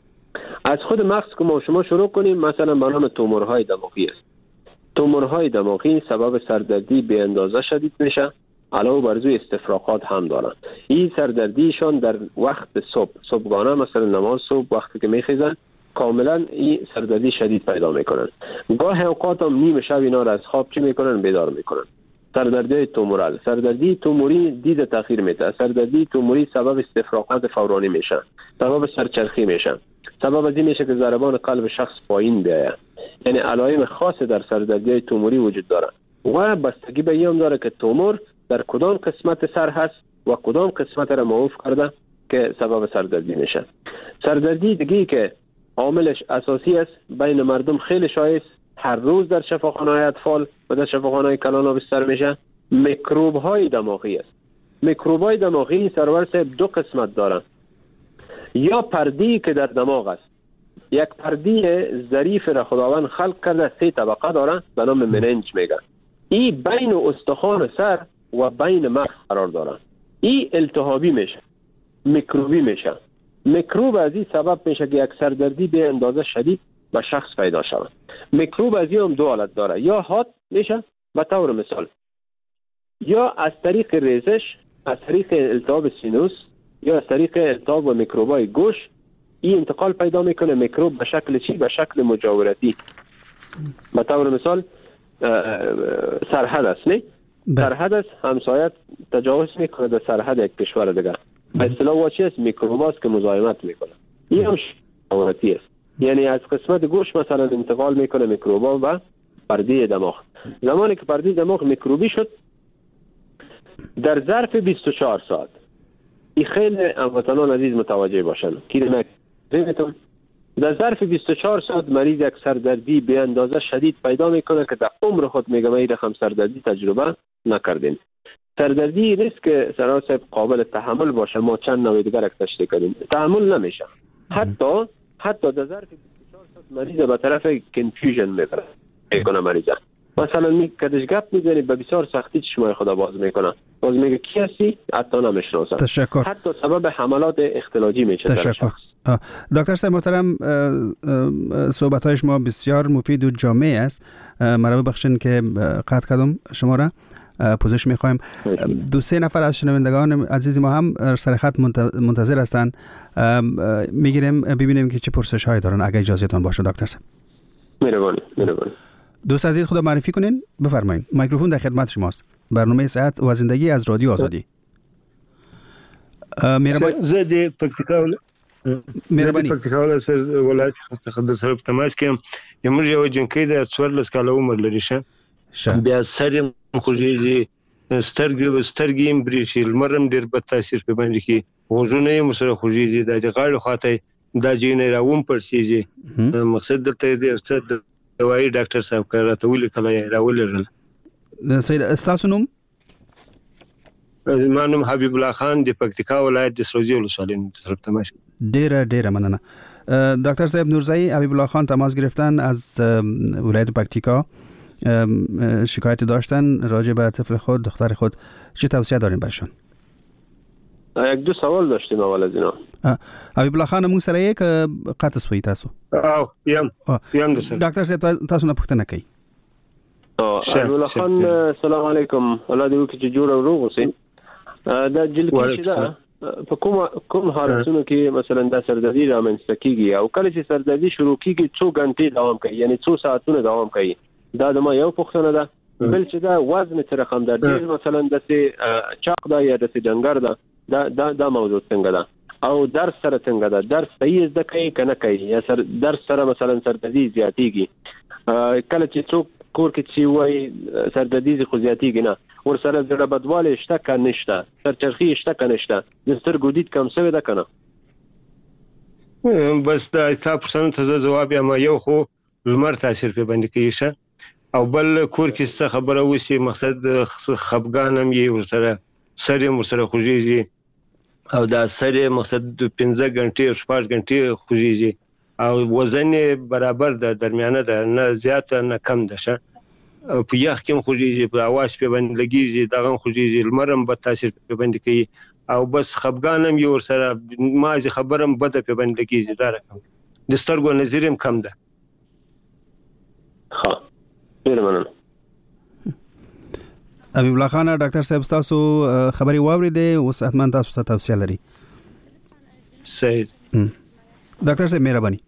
از خود مغز که ما شما شروع کنیم، مثلا به نام تومورهای دماغی است. تومورهای دماغی سبب سردردی به اندازه شدید میشه. علاوه بر زوی استفراغات هم دارن. این سردردیشان در وقت صبحگانه مثلا نماز صبح وقتی که میخیزن کاملا این سردردی شدید پیدا میکنن. گاه اوقات هم نیمه شب اینا را از خواب چی میکنن؟ بیدار میکنن. سردردی تومورال، سردردی توموری دید تاخیر میده. سردردی توموری سبب استفراغات فورانی میشه، سبب سرچرخی میشه، سبب از این میشه که ضربان قلب شخص پایین بیاید. یعنی علائم خاص در سردردی توموری وجود داره و بستگی به این داره که تومور در کدام قسمت سر هست و کدام قسمت را معوف کرده که سبب سردردی میشه. سردردی دیگه که عاملش اساسی است بین مردم خیلی شایع است، هر روز در شفاخانه‌های اطفال و در شفاخانه‌های کلان آبستر میشه، میکروب‌های دماغی است. میکروب‌های دماغی سرور صاحب دو قسمت دارن. یا پرده‌ای که در دماغ است، یک پرده ظریف را خداوند خلق کرده 3 طبقه داره به نام مننج میگن. این بین استخوان سر و بین مغز قرار داره. این التهابی میشه، میکروبی میشه. میکروب از این سبب میشه که یک سردردی به اندازه شدید به شخص پیدا شود. میکروب از این هم دو حالت داره، یا حاد میشه به طور مثال، یا از طریق ریزش، از طریق التهاب سینوس، یا از طریق التهاب و میکروبای گوش. این انتقال پیدا میکنه. میکروب به شکل چی؟ به شکل مجاورتی. به طور مثال سرحد است، نه؟ سرحد است، همسایت تجاوز میکنه در سرحد یک کشور دیگه. به اصطلاح واچی است میکروب است که مزاحمت میکنه. این هم مجاورتی است. یعنی از قسمت گوش مثلا انتقال میکنه میکروبا و پرده دماغ. زمانی که پرده دماغ میکروبی شد، در ظرف 24 ساعت این خیلی هموطنان عزیز متوجه باشن که نمیتون در ظرف 24 ساعت مریض یک سردردی به اندازه شدید پیدا میکنه که در عمر خود میگم این رقم سردردی تجربه نکردیم. سردردی نیست که سران صاحب قابل تحمل باشه، ما چند نوع دیگر یک تشریح کردیم، تحمل نمیشه. حتی در ظرف 24 ساعت مریض به طرف کنفیوژن میکنه مریض. مثلا کدش گپ میزنی به بسیار سختی چشمای خدا باز میکنه، باز میگه کی هستی حتی نمیشناسه. تشکر. حتی سبب حملات اختلاجی میشه. تشکر. دکتر صاحب محترم، صحبت‌های شما بسیار مفید و جامع است. مرا ببخشید که قطع کردم شما را. پوزش می‌خوایم. 2-3 نفر از شنوندگان عزیز ما هم سر خط منتظر هستند. میگیریم ببینیم که چه پرسش‌هایی دارن اگه اجازهتون باشه دکتر صاحب. مهربانی. دوست عزیز خدا معرفی کنین، بفرمایید. میکروفون در خدمت شماست. برنامه صحت و زندگی از رادیو آزادی. مهربانی. زه پکتیکا سر ولایت څخه سره په تماس کې یم. یو جنکی د 14 کال عمر لري شه. بیا سر خوږیږي، سترګې برېښي، لمرم ډېر بد تاثیر په باندې کوي، غوږونه یې سره خوږیږي، د غاړې خواته دا جینې راوم پړسیږي. مقصد دلته د څه دوايي ډاکټر صاحب راته ولیکله راولېږل. سید استاسو نوم؟ ما نوم حبیب الله خان د پکتیکا ولایت د سروجي ولسوالۍ طرف تماس. ډیره مننه. دکتر صاحب نورزایی، حبیب الله خان تماس گرفتن از ولایت پکتیکا، شکایت داشتن راجع به طفل خود، دختر خود. چه توصیه دارین برشان؟ یک دو سوال داشتیم اول از اینا. حبیب الله خان موږ سره یک قطع سوی تاسو. یم دکتر صاحب تاسو نه پوښتنه کوي. حبیب الله خان سلام علیکم، الله دې وکړي چې جوړ او روغ اوسئ. دا جلکی شته په کوم حالتونو کې مثلا دا سردردي رامنځته کیږي او کله چې سردردي شروع کیږي څو غنټې دوام کوي، یعنی څو ساعتونه دوام کوي؟ دا د ما یو پوښتنه ده. بل چې دا وزن څه رقم ده، ډیر مثلا د چاق دا یا د ډنګر ده، دا موضوع څنګه ده؟ او درس سره څنګه ده؟ درس صحیح زده کوي کنه کوي یا درس سره مثلا سردردي زیاتیږي؟ کله چې څوک کور کې چې وای سردردي خو زیاتیږي نه، ور سره زړه بدواله شته کنه نشته، سرچرخی شته کنه نشته، د سترګو دید کم څه ده کنه؟ بس دا تاسو ته جواب یم. یو خو لمر تاثیر په باندې کوي شه، او بل کور کې څه خبره وسی مقصد خپګانم یې ور سره سره مر سره خوږیږي، او دا سره مقصد 15 غنټې 6 غنټې خوږیږي، او وزن برابر ده، درمیانه ده، نه زیات نه کم ده شه. په یخ کې خوږیږي، په اواز په باندې لګیږي، دغه خوږیږي، لمرم به تاثیر په باندې کوي، او بس خپګانم یو سره مازه خبرم بده په باندې لګیږي، دا رقم د سترګو نظرم کم ده. ها ډیر مننه. حبیب الله خان، ډاکټر صاحب تاسو خبري واوریدې، اوس حتما تاسو ته توصیه لري. صحیح. دکتر صاحب مهربانی.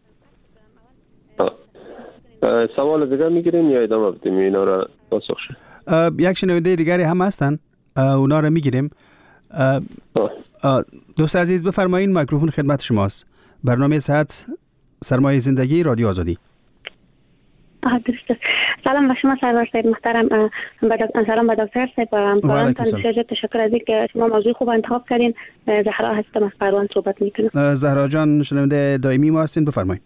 سوال دیگه میگیرین یا ادامه بدیم اینا را پاسخ شه؟ یک شنونده دیگری هم هستن، اونا را میگیریم. دوست عزیز بفرمایید، میکروفون خدمت شماست. برنامه صحت سرمایه زندگی رادیو آزادی. درسته. سلام به شما سرور صاحب محترم. سلام به دکتر صاحب و همکارانتان. بسیار تشکر از اینکه شما موضوع خوب انتخاب کردین. زهرا هستم از پروان صحبت میکنم. زهرا جان شنونده دائمی ما هستین، بفرمایید.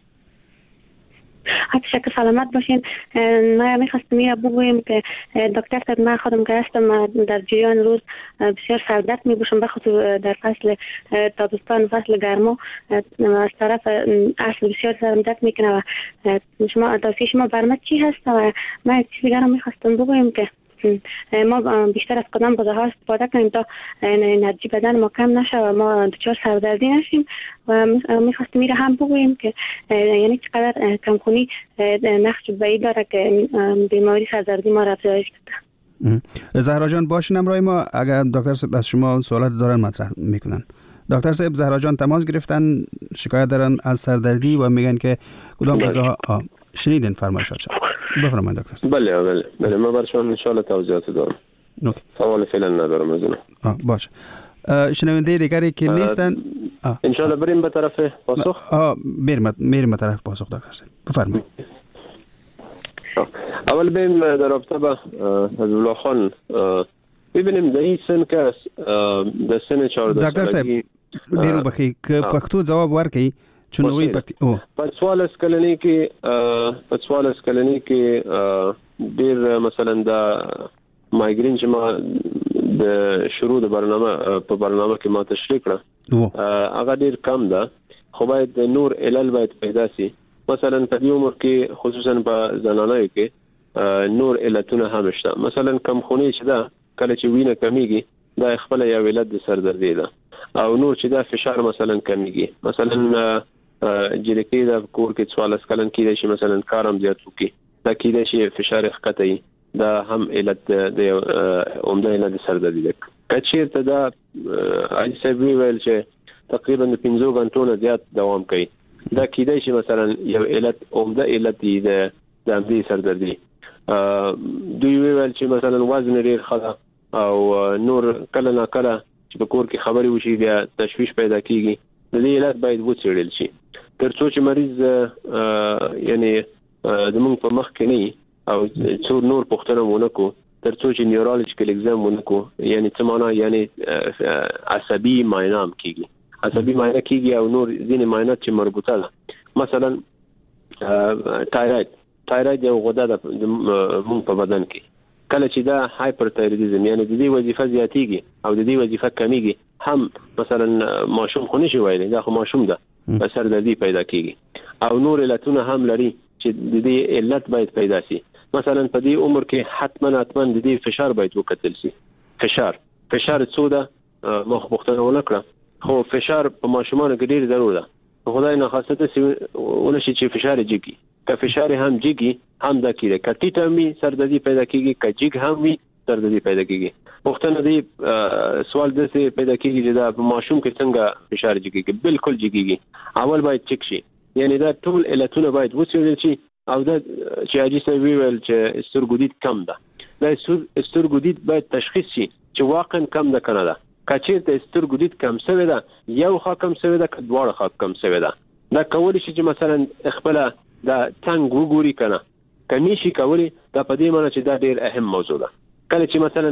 تشکر، سلامت باشین. ما میخواستم اینو بگویم که دکتر صاحب من خودم که هستم در جریان روز بسیار سردرد میبوشم، بخاطر در فصل تابستان فصل گرما از طرف اصل بسیار سرم درد میکنه و شما توصیه شما بر من چی هست؟ و من یک چیز دیگر رو میخواستم بگویم که ما بیشتر از کدام غذاها استفاده کنیم تا انرژی بدن ما کم نشه و ما دچار سردردی نشیم، و میخواستیم میره هم بگوییم که یعنی چقدر کمخونی نقش بعید داره که بیماری سردردی ما را افزایش بده. زهرا جان باشین همراه ما، اگر دکتر صاحب از شما سوالات دارن مطرح میکنن. دکتر صاحب زهرا جان تماس گرفتن، شکایت دارن از سردردی و میگن که کدام غذاها شنیدین فرمایشات شد. بفرمایید دکتر صاحب. بله ما برشان ان شاء الله توضیحات دارم. اوکی. سوال فعلا ندارم از اون. باشه. شنونده دیگری که نیستن ان شاء الله بریم به طرف پاسخ. میریم به طرف پاسخ دکتر صاحب. بفرمایید. اول بریم در رابطه با حبیب الله خان ببینیم در این سن که در سن 14 ډاکټر صاحب ډیرو بخي ک پښتو جواب ورکړي چونوي په 14 کلنۍ کې ډیر مثلا دا مایګرین چې ما د شروع د برنامه کې ما تشریح کړه هغه ډیر کم ده خو باید نور علل باید پیدا شي مثلا په دې عمر کې خصوصا په زنانه کې نور علتونه هم شته مثلا کم خونی چې دا کله چې وینه کمیږي دا خپل یو علت د سردردي ده او نور چې دا فشار مثلا کمیږي مثلا جلکی دا کور کې 14 کلن کې شي مثلا کارم زیات وکي دا کې شي فشار ښکته دا هم علت د عمده علت د سردردي ده کچیر ته دا ایسه ویل چې تقریبا 15 غنټو نه زیات دوام کوي دا کې شي مثلا یو علت عمده علت دی د عمدي سردردي دوی ویل چې مثلا وزن ډیر خلا او نور کله نه کله چې په کور کې خبري وشي بیا تشویش پیدا کیږي د دې علت باید وڅېړل شي ترڅو چې مریض یعنی د موږ په مخ کې نه او څو نور پوښتنه ونکو ترڅو چې نیورولوژیکل ایگزام ونکو یعنی څه معنا یعنی عصبي معاینه کیږي عصبي معاینه کیږي او نور ځینې معاینات چې مربوطه ده مثلا تایراید یو غده ده موږ په بدن کې کله چې دا هایپرتایرویډیزم یعنی د دې وظیفه زیاتیږي او د دې وظیفه کمیږي هم مثلا ماشوم خونی شي وایي دا خو ماشوم ده سردردي پیدا کیږي او نور علتونه هم لري چې د دې علت باید پیدا شي مثلا په دې عمر کې حتما د دې فشار باید وکتل شي فشار څو ده مخ پوښتنه ونکړه خو فشار په ماشومانو کې ډیر ضروري ده خدای نه خاصه ونشي چې فشار جګي که فشار هم جګي هم دا کیږي کټیټه می سردردي پیدا کیږي کجګ هم می سردردي پیدا کیږي پوښتنه دی سوال د څه پیدا کیږي چې دا ماشوم کې څنګه فشار جګي بالکل جګيږي اول باید چک شي یعنی دا ټول علتونه باید وڅېړل شي او دا چې اجي سوي ویل چې سترګودید کم ده دا سترګودید باید تشخیص شي چې واقعا کم ده کنه ده کچیر ته سترګودید کم شوی ده یو خا کم شوی ده کډوړ خا کم شوی ده دا کولی شي چې مثلا خپل دا څنګه وګوري کنه کني شي کولی دا په دې معنی چې دا ډیر اهم موضوع ده کله چې مثلا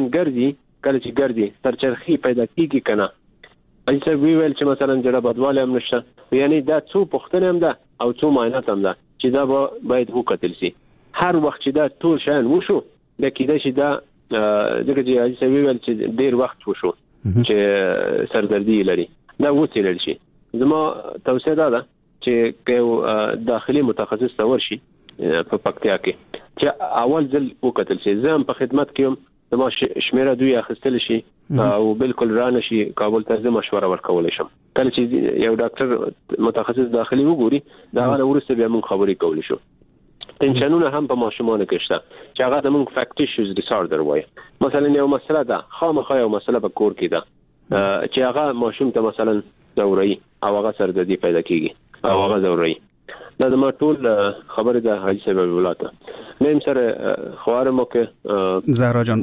ګرځي ترچرخي پیدا کیږي کنه ایسه ویل چې مثلا جړه بدواله هم نشته یعنی دا څو پوښتنه هم ده او څو معاینات هم ده چې دا باید وکتل شي هر وخت چې دا ټول شان وشو د کېده چې دا دغه چې ایسه ویل چې ډیر وخت وشو چې سردردي لري دا وڅېړل شي زما توصیه ده چې داخلي متخصص ته ورشي په پکتیا کې چې اول ځل وکتل شي زم په خدمت کې زما شمیره دوی اخیستل شي او بالکل رانه شي کابل ته مشوره ورکول شم کله چې یو ډاکټر متخصص داخلي وګوري دا غواړي ورسته بیا موږ خبرې کول شو تنشنونه هم په ماشومانو کې شته چې هغه د موږ فاکټیشز ډیساردر وایي مثلا یو مسله ده خامخا یو مسله په کور کې ده چې هغه ماشوم ته مثلا دوري او هغه سردردي پیدا کیږي او هغه دوري دا د ما ټول خبره ده حاجی صاحب ولاته نیم سره خوار مو کې زهرا جان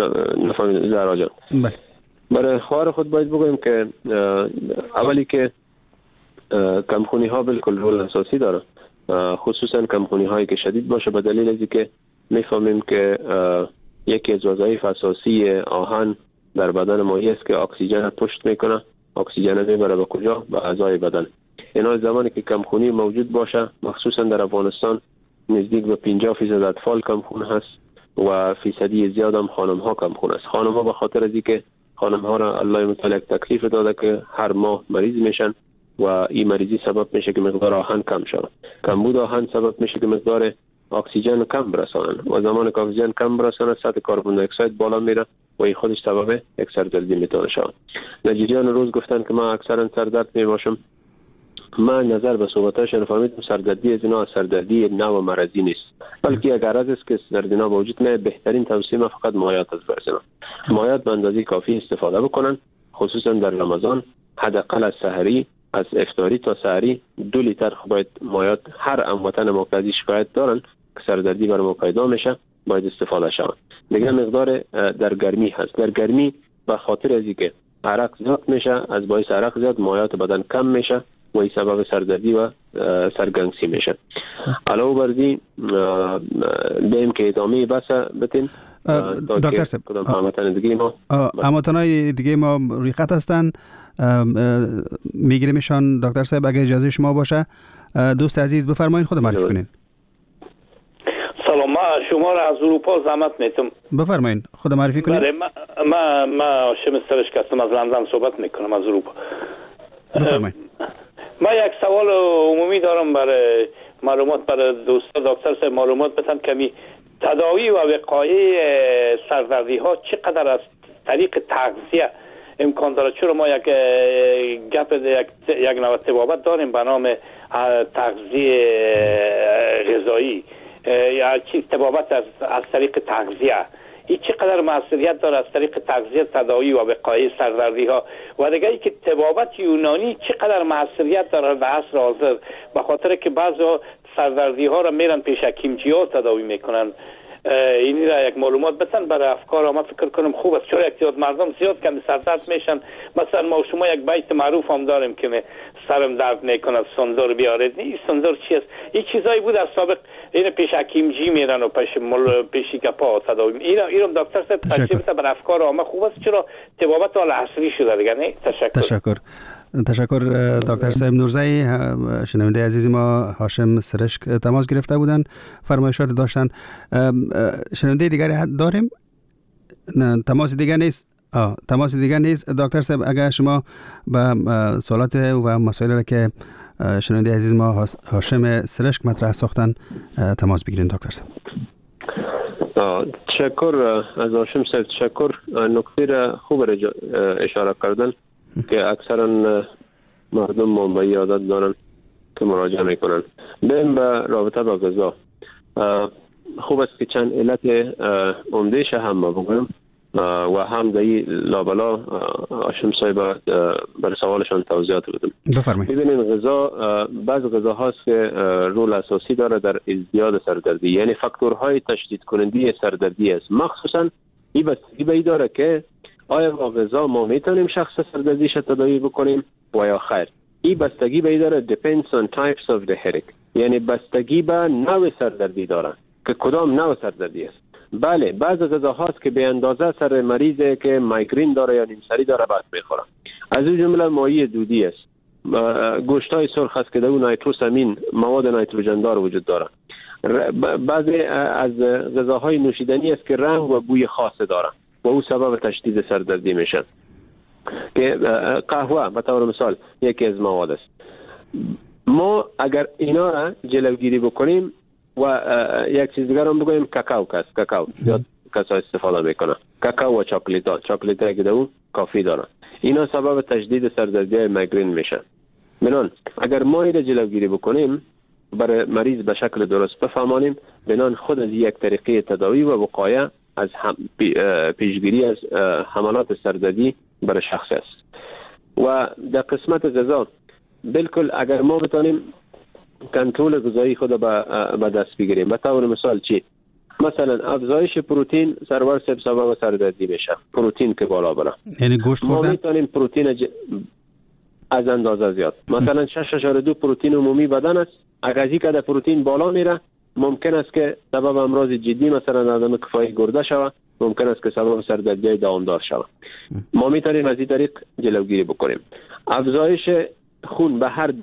بله خوار خود باید بگویم که اولی که کمخونی ها بالکل رول اساسی داره خصوصا کمخونی هایی که شدید باشه به دلیل از اینکه میفهمیم که یکی از وظایف اساسی آهن در بدن ما است که اکسیژن پشت میکنه اکسیژن میبره به کجا به اعضای بدن اینا زمانی که کمخونی موجود باشه مخصوصا در افغانستان نزدیک به 50% اطفال کمخون هست و فیصدی زیاد هم خانم ها کمخون است خانم ها به خاطر از اینکه خانم ها را الله متعال تکلیف داده که هر ماه مریض میشن و این مریضی سبب میشه که مقدار آهن کم شود کمبود آهن سبب میشه که مقدار اکسیژن کم برسانن و زمانی که اکسیژن کم برسانه سطح کربن دی اکساید بالا میره و این خودش سبب یک سردردی میتونه شود در جریان روز گفتن که من اکثرا سردرد میباشم من نظر به صحبتاشون فهمیدم سردردی از اینا سردردی نوع مرضی نیست بلکه اگر است که سردردی وجود نه بهترین توصیه من فقط مایعات از برزنم مایعات به اندازه کافی استفاده بکنن خصوصا در رمضان حداقل از سحری از افطاری تا سحری 2 لیتر باید مایعات هر هموطن ما که شکایت دارن که سردردی بر ما پیدا میشه باید استفاده شود دیگه مقدار در گرمی هست در گرمی به خاطر از اینکه عرق زیاد میشه از باعث عرق زیاد مایعات بدن کم میشه و این سبب سردردی و سرگنگسی میشه. علاوه بر این بیم که ادامه بس بتین دکتر صاحب اما تنهای دیگه ما روی خط هستن، میگیریمشان. دکتر صاحب اگه اجازه شما باشه دوست عزیز بفرمایید، خود معرفی کنین. سلام، ما شما را از اروپا زحمت میتم. بفرمایید خود معرفی کنین. ما هاشم سرشک هستم، از لندن صحبت میکنم، از اروپا. بفرمایید. ما یک سوال عمومی دارم برای معلومات برای دوستا. دکتر صاحب معلومات بدن کمی تداوی و وقایع سردردی ها چقدر از طریق تغذیه امکان داره؟ چرا ما یک نوع طبابت داریم به نام تغذیه غذایی یا طبابت از طریق تغذیه، این چقدر مسئولیت داره از طریق تغذیه تداوی و وقایع سردردی ها؟ و دیگه ای که طبابت یونانی چقدر مسئولیت داره به عصر حاضر، به خاطر که بعضی سردردی ها را میرن پیش حکیمچی ها تداوی میکنن. اینی را یک معلومات بتن برای افکار. ما فکر کنم خوب است، چرا احتیاط مردم زیاد کمی سردرد میشن. مثلا ما شما یک بیت معروف هم داریم که سرم درد میکنه سندر بیارید. این سندر چی است؟ این چیزایی بود از سابق این پیش حکیمجی میرن و پیش کپا تداوی. اینم دکتر صاحب تشریح بده برای افکار عامه خوب است، چرا طبابت حال عصری شده دیگه. نه تشکر دکتر صاحب نورزی. شنونده عزیز ما هاشم سرشک تماس گرفته بودن، فرمایشات داشتن. شنونده دیگری داریم؟ نه تماس دیگر نیست. دکتر صاحب اگر شما به سوالات و مسائل را که شنونده عزیز ما هاشم سرشک مطرح ساختن تماس بگیرین دکتر صاحب. تشکر از هاشم صاحب. تشکر. نکته را خوب اشاره کردن که اکثرا مردم منبعی عادت دارن که مراجعه میکنن. بریم به رابطه با غذا. خوب است که چند علت عمده‌اش هم بگویم و هم دایی لابلا هاشم صاحب بر سوالشان توضیحات بدم. بفرمایید. ببینید غذا، بعض غذا هاست که رول اساسی داره در ازدیاد سردردی، یعنی فاکتورهای تشدید کننده سردردی است. مخصوصا این بستگی به این داره که آیا با غذا ما میتونیم شخص سردردیش تداوی بکنیم و یا خیر. این بستگی به این داره depends on types of the headache، یعنی بستگی به نوع سردردی داره که کدام نوع سردردی است. بله بعض غذا هاست که به اندازه سر مریضی که مایگرین داره یا نیمسری داره بد میخوره. از این جمله ماهی دودی است، گوشتای سرخ است که در اون نیتروسامین مواد نیتروژن دار وجود داره. بعضی از غذاهای نوشیدنی است که رنگ و بوی خاص داره و او سبب تشدید سردردی میشن، که قهوه به طور مثال یکی از مواد است. ما اگر اینا را جلوگیری بکنیم و یک چیز دیگر هم بگویم، کاکائو زیاد کسا استفاده میکنه، کاکائو و چاکلیتا که دو کافی داره، اینا سبب تشدید سردردی میگرین میشه. بنان اگر ما این را جلوگیری بکنیم، برای مریض به شکل درست بفهمانیم، بنان خود از یک طریقه تداوی و وقایه از پیشگیری از حملات سردردی برای شخص است. و در قسمت غذا بالکل اگر ما بتانیم کنترل غذایی خود به دست بگیریم، به طور مثال چی؟ مثلا افزایش پروتئین سرور سبب سردردی میشه، پروتئین که بالا بره، یعنی گوشت خوردن. ما میتونیم پروتئین از اندازه زیاد، مثلا 6.2 پروتئین عمومی بدن است، اگر از این قدر پروتئین بالا میره ممکن است که سبب امراض جدی مثلا عدم کفایی گرده شود، ممکن است که سبب سردردی دامدار شود. ما میتونیم از این طریق جلوگیری بکنیم. افزایش خون به هر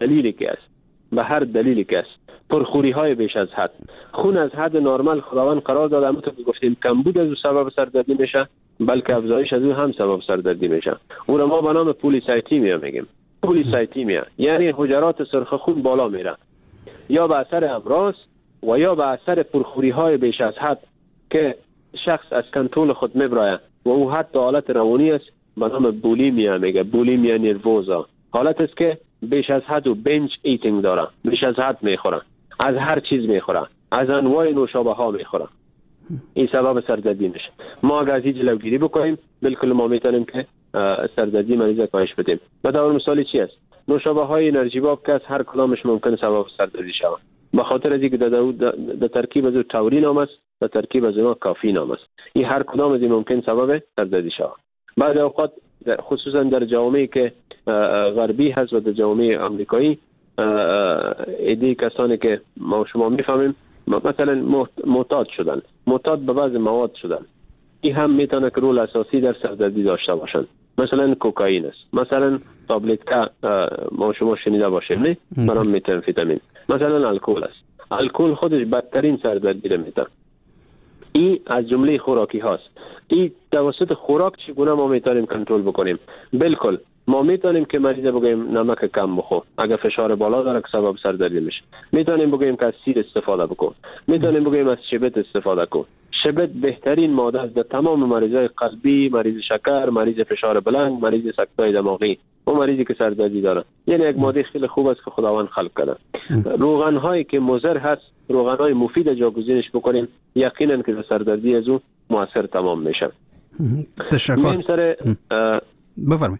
دلیلی که است، پرخوری های بیش از حد، خون از حد نرمال خداوند قرار داده، همونطور که گفتیم کمبود از او سبب سردردی میشه، بلکه افزایش از او هم سبب سردردی میشه. او را ما به نام پولیسایتیمیا میگیم. پولیسایتیمیا یعنی حجرات سرخ خون بالا میره، یا به اثر امراض و یا به اثر پرخوری های بیش از حد که شخص از کنترل خود میبره و او حتی حالت روانی است، به نام بولیمیا میگه، بولیمیا نروزا. حالت است که بیش از حد و بنج ایتینگ داره، بیش از حد میخوره، از هر چیز میخوره، از انواع نوشابه ها میخوره. این سبب سردردی میشه. ما اگر از این جلوگیری بکنیم بالکل ما میتونیم که سردردی مریض کاهش بدیم. به طور مثالی چی است؟ نوشابه های انرژی باب که از هر کدامش ممکن سبب سردردی شود، به خاطر از اینکه در ترکیب از تاورین هم است، در ترکیب از کافئین هم است. این هر کدام از این ممکن سبب سردردی شود. بعضی اوقات خصوصا در جامعه که غربی هست و در جامعه آمریکایی، ایده کسانی که ما شما میفهمیم مثلا معتاد به بعض مواد شدن، این هم میتونه که رول اساسی در سردردی داشته باشند. مثلا کوکائین است، مثلا تابلت که ما شما شنیده باشیم نه، برام متامفتامین، مثلا الکل است. الکل خودش بدترین سردردی را میده. این از جمله خوراکی هاست. این توسط خوراک چگونه ما میتونیم کنترل بکنیم؟ بالکل ما میتونیم که مریض بگیم نمک کم بخور اگر فشار بالا داره که سبب سردردی میشه. میتونیم بگیم که از سیر استفاده بکن، میتونیم بگیم از شبت استفاده کن. شبت بهترین ماده است در تمام مریضای قلبی، مریض شکر، مریض فشار بلند، مریض سکته دماغی و مریضی که سردردی داره. یعنی یک ماده خیلی خوب است که خداوند خلق کرده. روغن هایی که مضر هست، روغن های مفید جاگزینش بکنیم، یقینا که سردردی از اون موثر تمام میشه. تشکر. بفرمایید.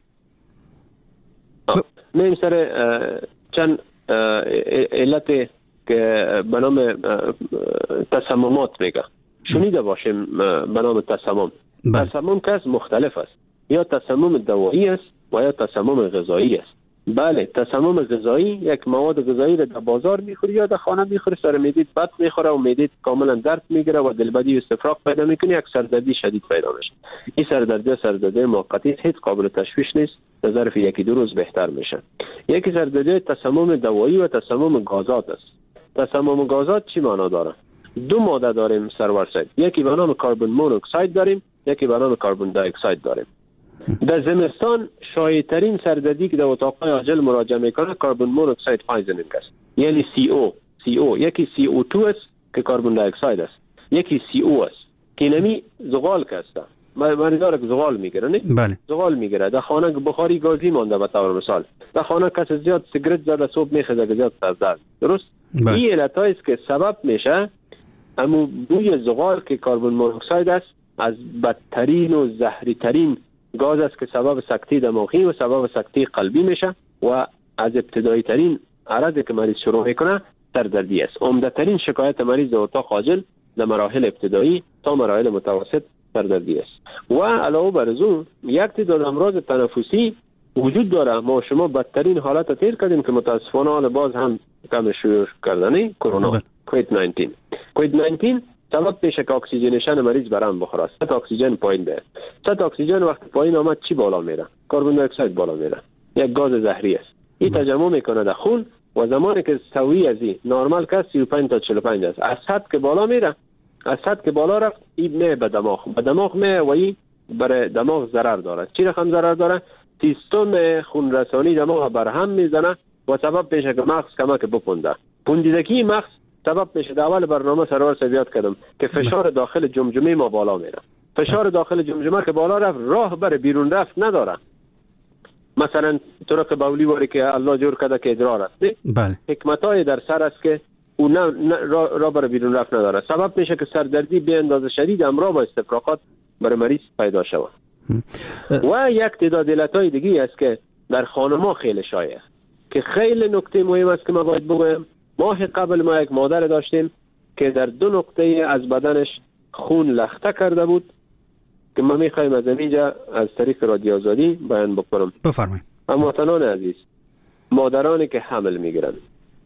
میم سر چند علت که به نام تسممات میگه شنیده باشیم. به نام تسمم تسمم که مختلف است، یا تسمم دوایی است و یا تسمم غذایی است. بله، تسمم غذایی یک مواد غذایی را در بازار میخوری یا در خانه میخوری، سر معدت بد میخوره و معدت کاملا درد میگیره و دلبدی و استفراغ پیدا میکنه، یک سردردی شدید پیدا میشه. این سردردی موقتی است، هیچ قابل تشخیص نیست، در ظرف یکی دو روز بهتر میشه. یکی سردردی تسمم دوایی و تسمم گازات است. تسمم گازات چی معنا داره؟ دو ماده داریم سرور سید، یکی به نام کربن مونوکساید داریم، یکی به نام کربن دی اکساید داریم. در زمستان شایع‌ترین سردردی که در اتاق‌های عاجل مراجعه میکنه کربن مونوکساید پایزنینگ است، یعنی CO. یکی CO2 است که کربن دی اکساید است، یکی CO است که نمی زغال است. مریضا که زغال میگیره نه؟ بله. زغال میگیره. در خانه بخاری گازی مانده به طور مثال، در خانه کس زیاد سیگرت زده صبح میخوره که زیاد سردرد. درست؟ بله. این علتایی است که سبب میشه اما بوی زغال که کربن مونوکساید است از بدترین و زهری ترین گاز است که سبب سکته دماغی و سبب سکته قلبی میشه و از ابتدایی ترین عرضی که مریض شروع میکنه سردردی است. عمده ترین شکایت مریض در اتاق عاجل در مراحل ابتدایی تا مراحل متوسط سردردی است. و علاوه بر از اون یک تعداد امراض تنفسی وجود داره. ما شما بدترین حالت تیر کردیم که متاسفانه حال باز هم کم شروع کردنه کرونا کووید 19 سبب میشه که اکسیژنیشن مریض برام بخوره، سطح اکسیژن پایین بیاد. سطح اکسیژن وقتی پایین آمد چی بالا میره؟ کربن دی اکساید بالا میره، یک گاز زهری است. این تجمع میکنه در خون و زمانی که سوی از این نرمال که 35 تا 45 است، از سطح که بالا میره، از سطح که بالا رفت این میه به دماغ میه و این برای دماغ ضرر داره. چی رقم ضرر داره؟ سیستم خون رسانی دماغ برهم میزنه و سبب میشه که مغز کمک بپونده. پوندیدگی مغز سبب میشه. در اول برنامه سرور سویات کردم که فشار داخل جمجمه ما بالا میره. فشار داخل جمجمه که بالا رفت راه بر بیرون رفت نداره. مثلا طرق بولی واری که الله جور کرده که ادرار است. بله. حکمتای در سر است که او راه بر بیرون رفت نداره. سبب میشه که سردردی به اندازه شدید همراه با استفراغات برای مریض پیدا شود. و یک تعداد علتای دیگه است که در خانم‌ها خیلی شایع است که خیلی نکته مهم است که ما باید بگویم. ماه قبل ما یک مادر داشتیم که در 2 نقطه از بدنش خون لخته کرده بود که ما میخوایم از اینجا از طریق رادیو آزادی بیان بکنم. بفرمایید. اما وطنان عزیز، مادرانی که حمل میگیرن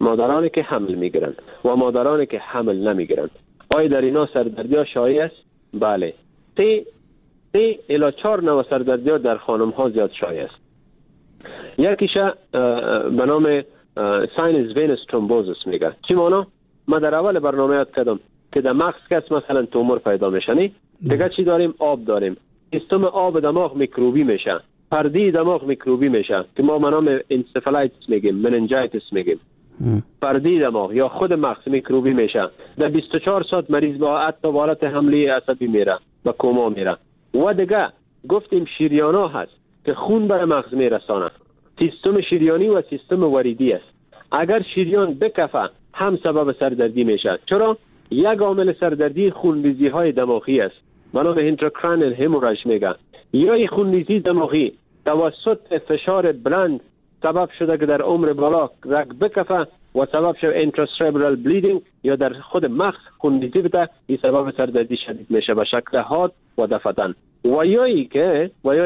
و مادرانی که حمل نمیگیرن، آیا در اینا سردردی ها شایع است؟ بله. 3 الی 4 نوع سردردی ها در خانم ها زیاد شایع است. یکیش به نام ساینس وینس ترومبوزیس میگه. چی معنا؟ ما در اول برنامه یاد کردم که در مغز کس مثلا تومور پیدا میشه نه؟ دیگه چی داریم؟ آب داریم. سیستم آب دماغ میکروبی میشه، پرده دماغ میکروبی میشه که ما به نام انسفالایتس میگیم، مننجایتس میگیم. پرده دماغ یا خود مغز میکروبی میشه. در 24 ساعت مریض با حتی حالت حمله عصبی میره، به کوما میره. و دیگه گفتیم شریانا هست که خون به مغز میرسانه. سیستم شریانی و سیستم وریدی است. اگر شریان بکفه هم سبب سردردی میشه. چرا؟ یک عامل سردردی خونریزی های دماغی است. منو اینتراکرانیل هموراژ میگه. یا این خونریزی دماغی توسط فشار بلند سبب شده که در عمر بالا رگ بکفه و سبب شده انتراسربرال بلیدینگ یا در خود مغز خونریزی بده. این سبب سردردی شدید میشه به شکل حاد و دفتن. و یایی که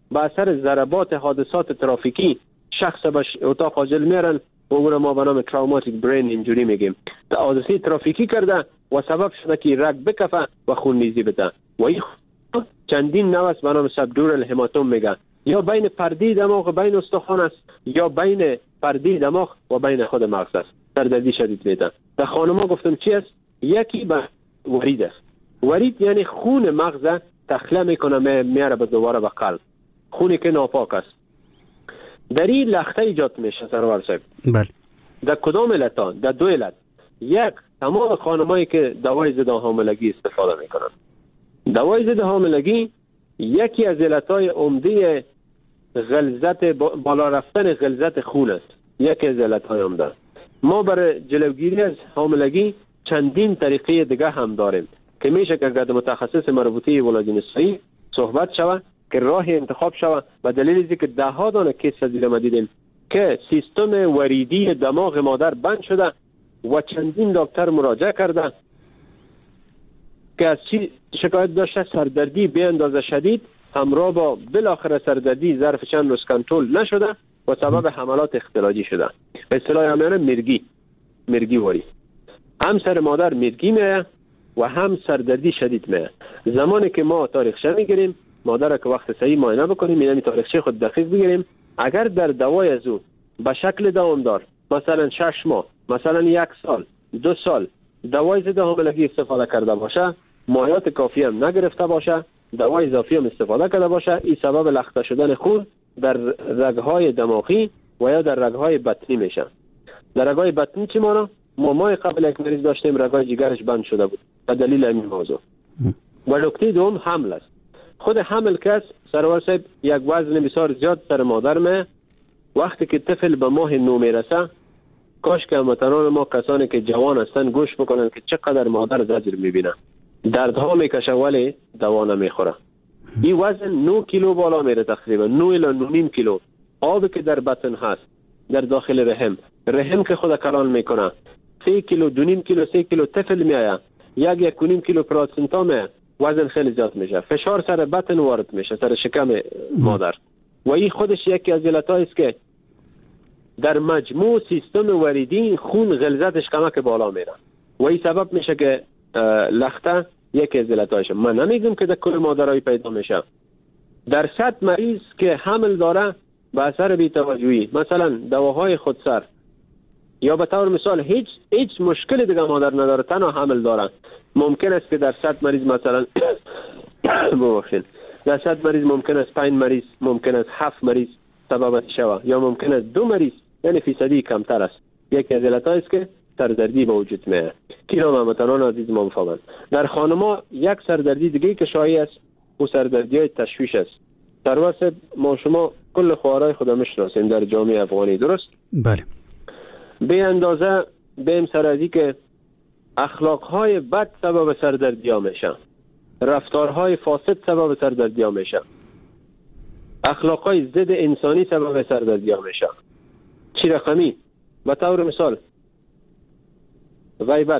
به اثر ضربات حادثات ترافیکی شخص به اتاق عاجل میارن و اون ما به نام تروماتیک برین اینجوری میگیم. حادثه ترافیکی کرده و سبب شده که رگ بکفه و خونریزی بده و این چندین نوع است به نام سبدورال هماتوم میگه. یا بین پرده دماغ بین استخوان است یا بین پرده دماغ و بین خود مغز است. سردردی شدید میده. در خانما گفتم چی است؟ یکی به ورید است. ورید یعنی خون مغز تخلیه میکنه میاره به دوباره به قلب. خونی که ناپاک است. در این لخته ایجاد میشه سرور صاحب. بله. در کدام علت؟ در دو علت. یک، تمام خانمایی که دوای ضد حاملگی استفاده میکنن. دوای ضد حاملگی یکی از علتهای عمده غلظت بالا رفتن غلظت خون است. یکی از علتهای عمده. ما برای جلوگیری از حاملگی چندین طریقه دیگه هم داریم که میشه که اگر متخصص مربوطه ولادت نسایی صحبت شود که راه انتخاب شود. به دلیل اینکه ده ها دانه کیس از ما دیدیم که سیستم وریدی دماغ مادر بند شده و چندین دکتر مراجعه کرده که از چی شکایت داشته؟ سردردی به اندازه شدید همراه با بالاخره سردردی ظرف چند روز کنترل نشده و سبب حملات اختلاجی شده. به اصطلاح همیانه مرگی واری. هم سر مادر مرگی میه و هم سردردی شدید میه. زمانی که ما تاریخچه میگیریم مادر که وقت صحیح معاینه بکنیم اینمی تاریخچه خود دقیق بگیریم، اگر در دوای از او به شکل دوامدار مثلا 6 ماه مثلا 1 سال 2 سال دوای ضد حاملگی استفاده کرده باشه، مایات کافی هم نگرفته باشه، دوای اضافی هم استفاده کرده باشه، این سبب لخته شدن خون در رگ‌های دماغی و یا در رگ‌های بطنی میشه. در رگ‌های بطنی چی مانا؟ ما ماه قبل یک مریض داشتیم رگ‌های جگرش بند شده بود به دلیل این موضوع. و نکته دوم حمل است. خود حمل کس سرور صاحب یک وزن بسیار زیاد سر مادر می وقتی که طفل به ماه 9 میرسه کاش که هموطنان ما کسانی که جوان هستن گوش بکنن که چقدر مادر زجر میبینه، دردها میکشه ولی دوا نمیخوره. این وزن 9 کیلو بالا میره، تقریبا 9 الی 9.5 کیلو آبی که در بطن هست در داخل رحم که خود کلان میکنه 3 کیلو 2.5 کیلو 3 کیلو طفل میآید 1.5 کیلو پلاسنتا میآید، وزن خیلی زیاد میشه، فشار سر بطن وارد میشه سر شکم مادر و این خودش یکی از علتایی است که در مجموع سیستم وریدی خون غلظتش کمک بالا میره و این سبب میشه که لخته یکی از علتایش. من نمیگم که در کل مادرای پیدا میشه. در 100 مریض که حمل داره به اثر بی‌توجهی مثلا دواهای خودسر یا به طور مثال هیچ مشکلی دیگه مادر نداره تنها حمل داره، ممکن است که در 100 مریض مثلا در 100 مریض ممکن است 5 مریض ممکن است 7 مریض سبب شود یا ممکن است 2 مریض، یعنی فیصدی کمتر است. یکی از علتایی است که سردردی به وجود میاد. کیلو هموطنان عزیز ما بفهمند در خانما یک سردردی دیگه که شایع است و سردردی تشویش است. در واسه ما شما کل خوارای خدا میشناسیم در جامعه افغانی، درست؟ بله. به اندازه بهم سردی که اخلاقهای بد سبب سردردی ها میشن، رفتارهای فاسد سبب سردردی ها میشن، اخلاقهای ضد انسانی سبب سردردی ها میشن. چی رقمی؟ به طور مثال غیبت،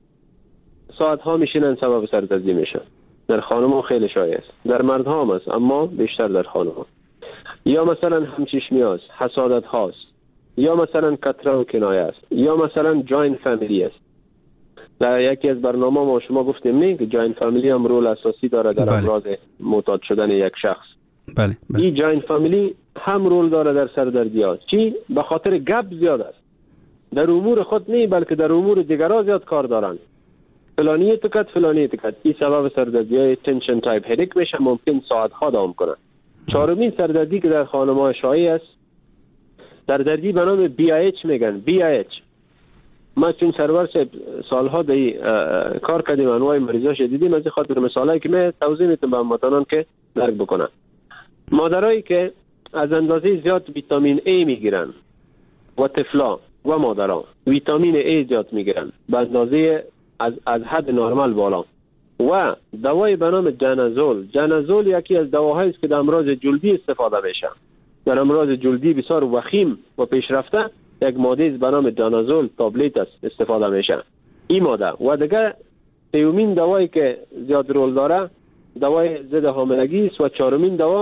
ساعت ها میشینن سبب سردردی میشن. در خانم خیلی شایع است، در مرد ها هم است اما بیشتر در خانم ها. یا مثلا همچشمی هاست، حسادت هاست، یا مثلا کتره و کنایه است، یا مثلا جاین فامیلی است. در یکی از برنامه ما شما گفتیم نه که جاین فامیلی هم رول اساسی داره در امراض معتاد شدن یک شخص. بله. این جاین فامیلی هم رول داره در سردردی ها. چی؟ به خاطر گپ زیاد است. در امور خود نه بلکه در امور دیگران زیاد کار دارن. فلانی تکت این سبب سردردی های تنشن تایپ هدیک میشه، ممکن ساعت ها دوام کنه. چهارمین سردردی که در خانم‌ها شایع است سردردی به نام BIH میگن. BIH ما چون سرور سالها دی کار کردیم انواع مریضاش دیدیم، از خاطر مثالایی که من توضیح میتونم به هموطنان که درک بکنن. مادرایی که از اندازه زیاد ویتامین A میگیرن و طفلا و مادران ویتامین A زیاد میگیرن به اندازه از حد نرمال بالا و دوای به نام جنازول یکی از دواهایی است که در امراض جلدی استفاده میشه. در امراض جلدی بسیار وخیم و پیشرفته یک ماده به نام جنازول تابلت است استفاده میشه. این ماده و دیگه سومین دوایی که زیاد رول داره دوای ضد حاملگی است و چهارمین دوا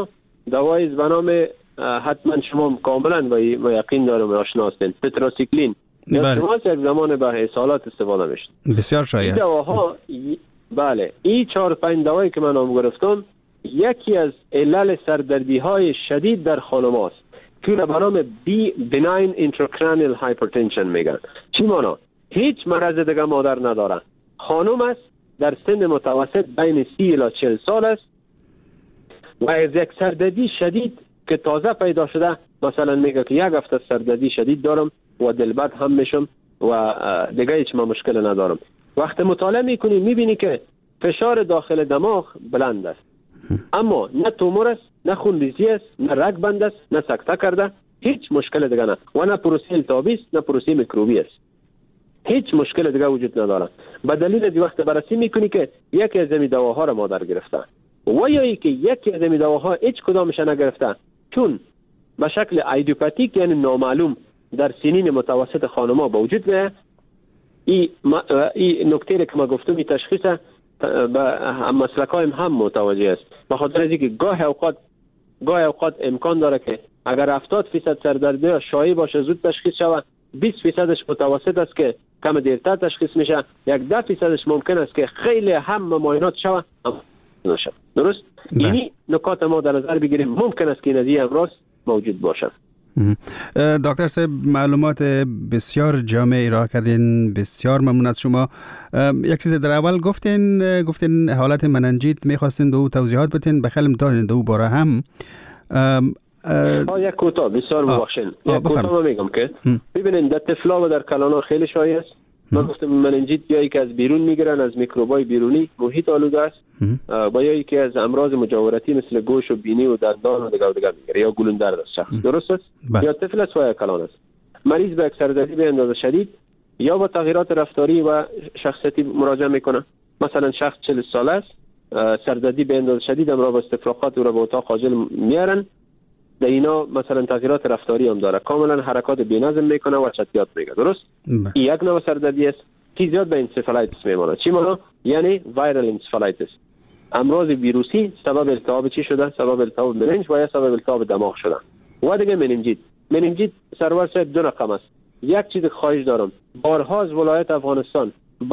دوایی به نام حتما شما کاملا و یقین دارم آشنا هستین، تتراسیکلین. شما یک زمان به اسهالات استفاده میشه. بسیار شایع است. دواها بله، این 4-5 دوایی که من نام گرفتم یکی از علل سردردی های شدید در خانم هاست که به نام benign intracranial hypertension میگن. چی مانا؟ هیچ مرض دیگه مادر نداره. خانم است، در سن متوسط بین 30 الی 40 سال است و از یک سردردی شدید که تازه پیدا شده، مثلا میگه که 1 هفته سردردی شدید دارم و دلبد هم میشم و دیگه هیچ مشکل ندارم. وقتی مطالعه میکنی میبینی که فشار داخل دماغ بلند است، اما نه تومور است، نه خونریزی است، نه رگ بند است، نه سکته کرده، هیچ مشکل دیگه نه، و نه پروسه التهابی است، نه پروسه میکروبی است. هیچ مشکل دیگه وجود نداره. به دلیل از وقت بررسی میکنی که یکی از این دواها را مادر گرفته و یا که یکی از این دواها هیچ کدامش نگرفته، چون به شکل ایدیوپاتیک یعنی نامعلوم در سنین متوسط خانم‌ها به وجود میاد. این نکته که ما گفتم، این تشخیص به مسلک‌های هم متوجه است، به خاطر اینکه گاه اوقات امکان داره که اگر 70% سردردی شایع باشه زود تشخیص شود، 20%ش متوسط است که کم دیرتر تشخیص میشه، 10% ممکن است که خیلی هم معاینات شود نشه. درست؟ یعنی نکات ما در نظر بگیریم، ممکن است که این قضیه امروز موجود باشه. دکتر صاحب، معلومات بسیار جامع ارائه کردین، بسیار ممنون از شما. یک چیز در اول گفتین حالت مننجیت میخواستین دو توضیحات بدین، بخیلم دارین دو باره هم. یک کوتاه بسیار ببخشین، یک کوتاه میگم که ببینید در طفلا و در کلانا خیلی شایع است. من گفتم مننجیت یا که از بیرون میگیرن، از میکروبای بیرونی، محیط آلوده است، و یا که از امراض مجاورتی مثل گوش و بینی و دندان و دیگر میگیره، یا گلوندرد است شخص. درست است؟ یا طفل است و یا کلان است. مریض به یک سردردی به اندازه شدید یا با تغییرات رفتاری و شخصیتی مراجعه میکنه. مثلا شخص 40 ساله است، سردردی به اندازه شدید امراض و استفراغات او را به اتاق عاجل میارن. در اینا مثلا تغییرات رفتاری هم داره، کاملا حرکات بی‌نظم میکنه و چتیات میگه. درست؟ این یک نوع سردردی است که زیاد به انسفالایتس میمونه. چی مانا؟ یعنی وایرال انسفالایتس، امراض ویروسی سبب التهاب چی شده؟ سبب التهاب مننج و یا سبب التهاب دماغ شده. و دیگه مننجیت سرور صاحب دو رقم است. یک چیز خواهش دارم، بارها از ولایت افغانستان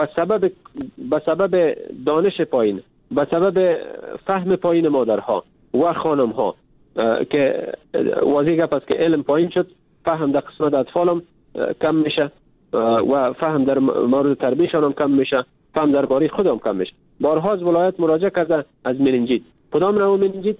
به سبب دانش پایین، به سبب فهم پایین مادرها و خانمها که واضح گپ است که علم پایین شد، فهم در قسمت اطفالم کم میشه و فهم در مورد تربیتشان هم کم میشه، فهم درباره خودم کم میشه. بارها از ولایت مراجعه کرده از مننجیت. کدام نوع مننجیت؟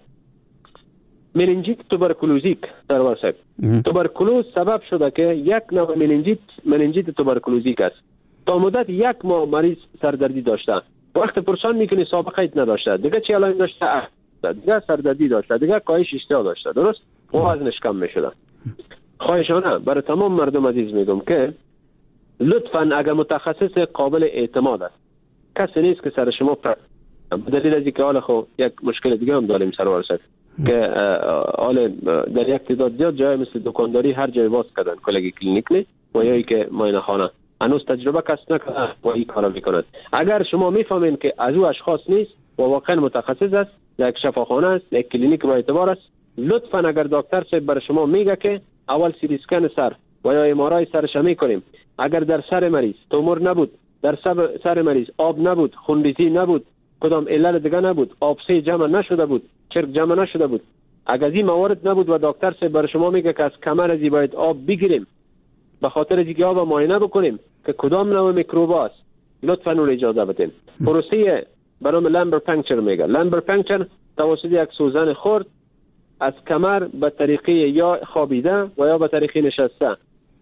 مننجیت توبرکلوزیک سرور صاحب. توبرکلوز سبب شده که یک نوع مننجیت توبرکلوزیک است. تا مدت 1 ماه مریض سردردی داشته، وقت پرسان میکنی سابقه ایت نداشته، دیگه چه علائم داشته؟ دیگه سردردی داشته، دیگه کاهش اشتها داشته. درست؟ وزنش کم میشده. خواهشانه برای تمام مردم عزیز میگم که لطفاً اگر متخصص قابل اعتماد است، کسی نیست که سر شما به دلیل از اینکه حالا خب یک مشکل دیگه هم داریم سرور صاحب که حالا در یک تعداد زیاد جای مثل دکانداری هر جای باز کردن کلگی کلینیک نه و یا که معاینه خانه هنوز تجربه کس نکرده و این کارا میکنند. اگر شما میفهمین که از او اشخاص نیست و واقعا متخصص است، یک شفاخانه است، یک کلینیک با اعتبار است، لطفاً اگر دکتر صاحب برای شما میگه که اول سی تی اسکن سر و یا ام آر آی سرش میکنیم، اگر در سر مریض تومور نبود، در سر مریض آب نبود، خونریزی نبود، کدام علل دیگه نبود، آبسه جمع نشده بود، چرک جمع نشده بود، اگر این موارد نبود و دکتر صاحب برای شما میگه که از کمر از باید آب بگیریم به خاطر اینکه آب معاینه بکنیم که کدام نوع میکروب است، لطفاً اون اجازه بدین. پروسه به نام لامبر پانکچر میگه. لامبر پانکچر توسط یک سوزن خرد از کمر به طریقه یا خوابیده و یا به طریقه نشسته.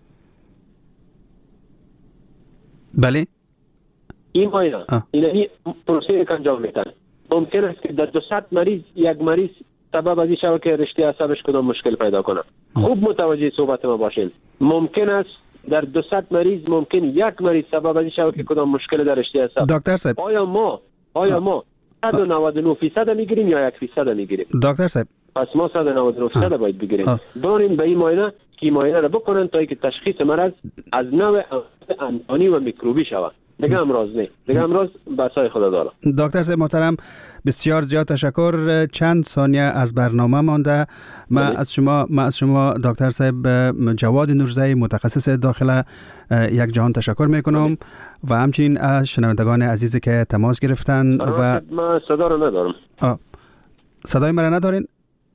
بله. این معاینه این پروسه که انجام میدن. ممکن است که در 200 مریض یک مریض سبب از این شود که رشته عصبش کدام مشکل پیدا کنه. خوب متوجه صحبت ما باشین. ممکن است در 200 مریض ممکن یک مریض سبب از این شود که کدام مشکل در رشته عصب. دکتر صاحب، آیا ما 199% میگیریم یا 1% میگیریم؟ دکتر صاحب، پس ما 199% باید بگیریم. داریم به این معاینه که معاینه را بکنن تا اینکه تشخیص مرض از نوع انتانی و میکروبی شود. دیگه امروز نه، دیگه امروز بسای خدا دارم. دکتر صاحب محترم بسیار زیاد تشکر. چند ثانیه از برنامه مانده. من از شما دکتر صاحب جواد نورزی متخصص داخله یک جهان تشکر میکنم و همچنین از شنوندگان عزیزی که تماس گرفتن. و من صدا رو ندارم. صدای مرا ندارین؟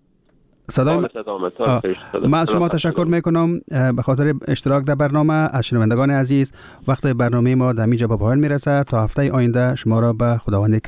من از شما تشکر میکنم به خاطر اشتراک در برنامه. از شنوندگان عزیز وقت برنامه ما در اینجا به پایان میرسه. تا هفته آینده شما را به خداوند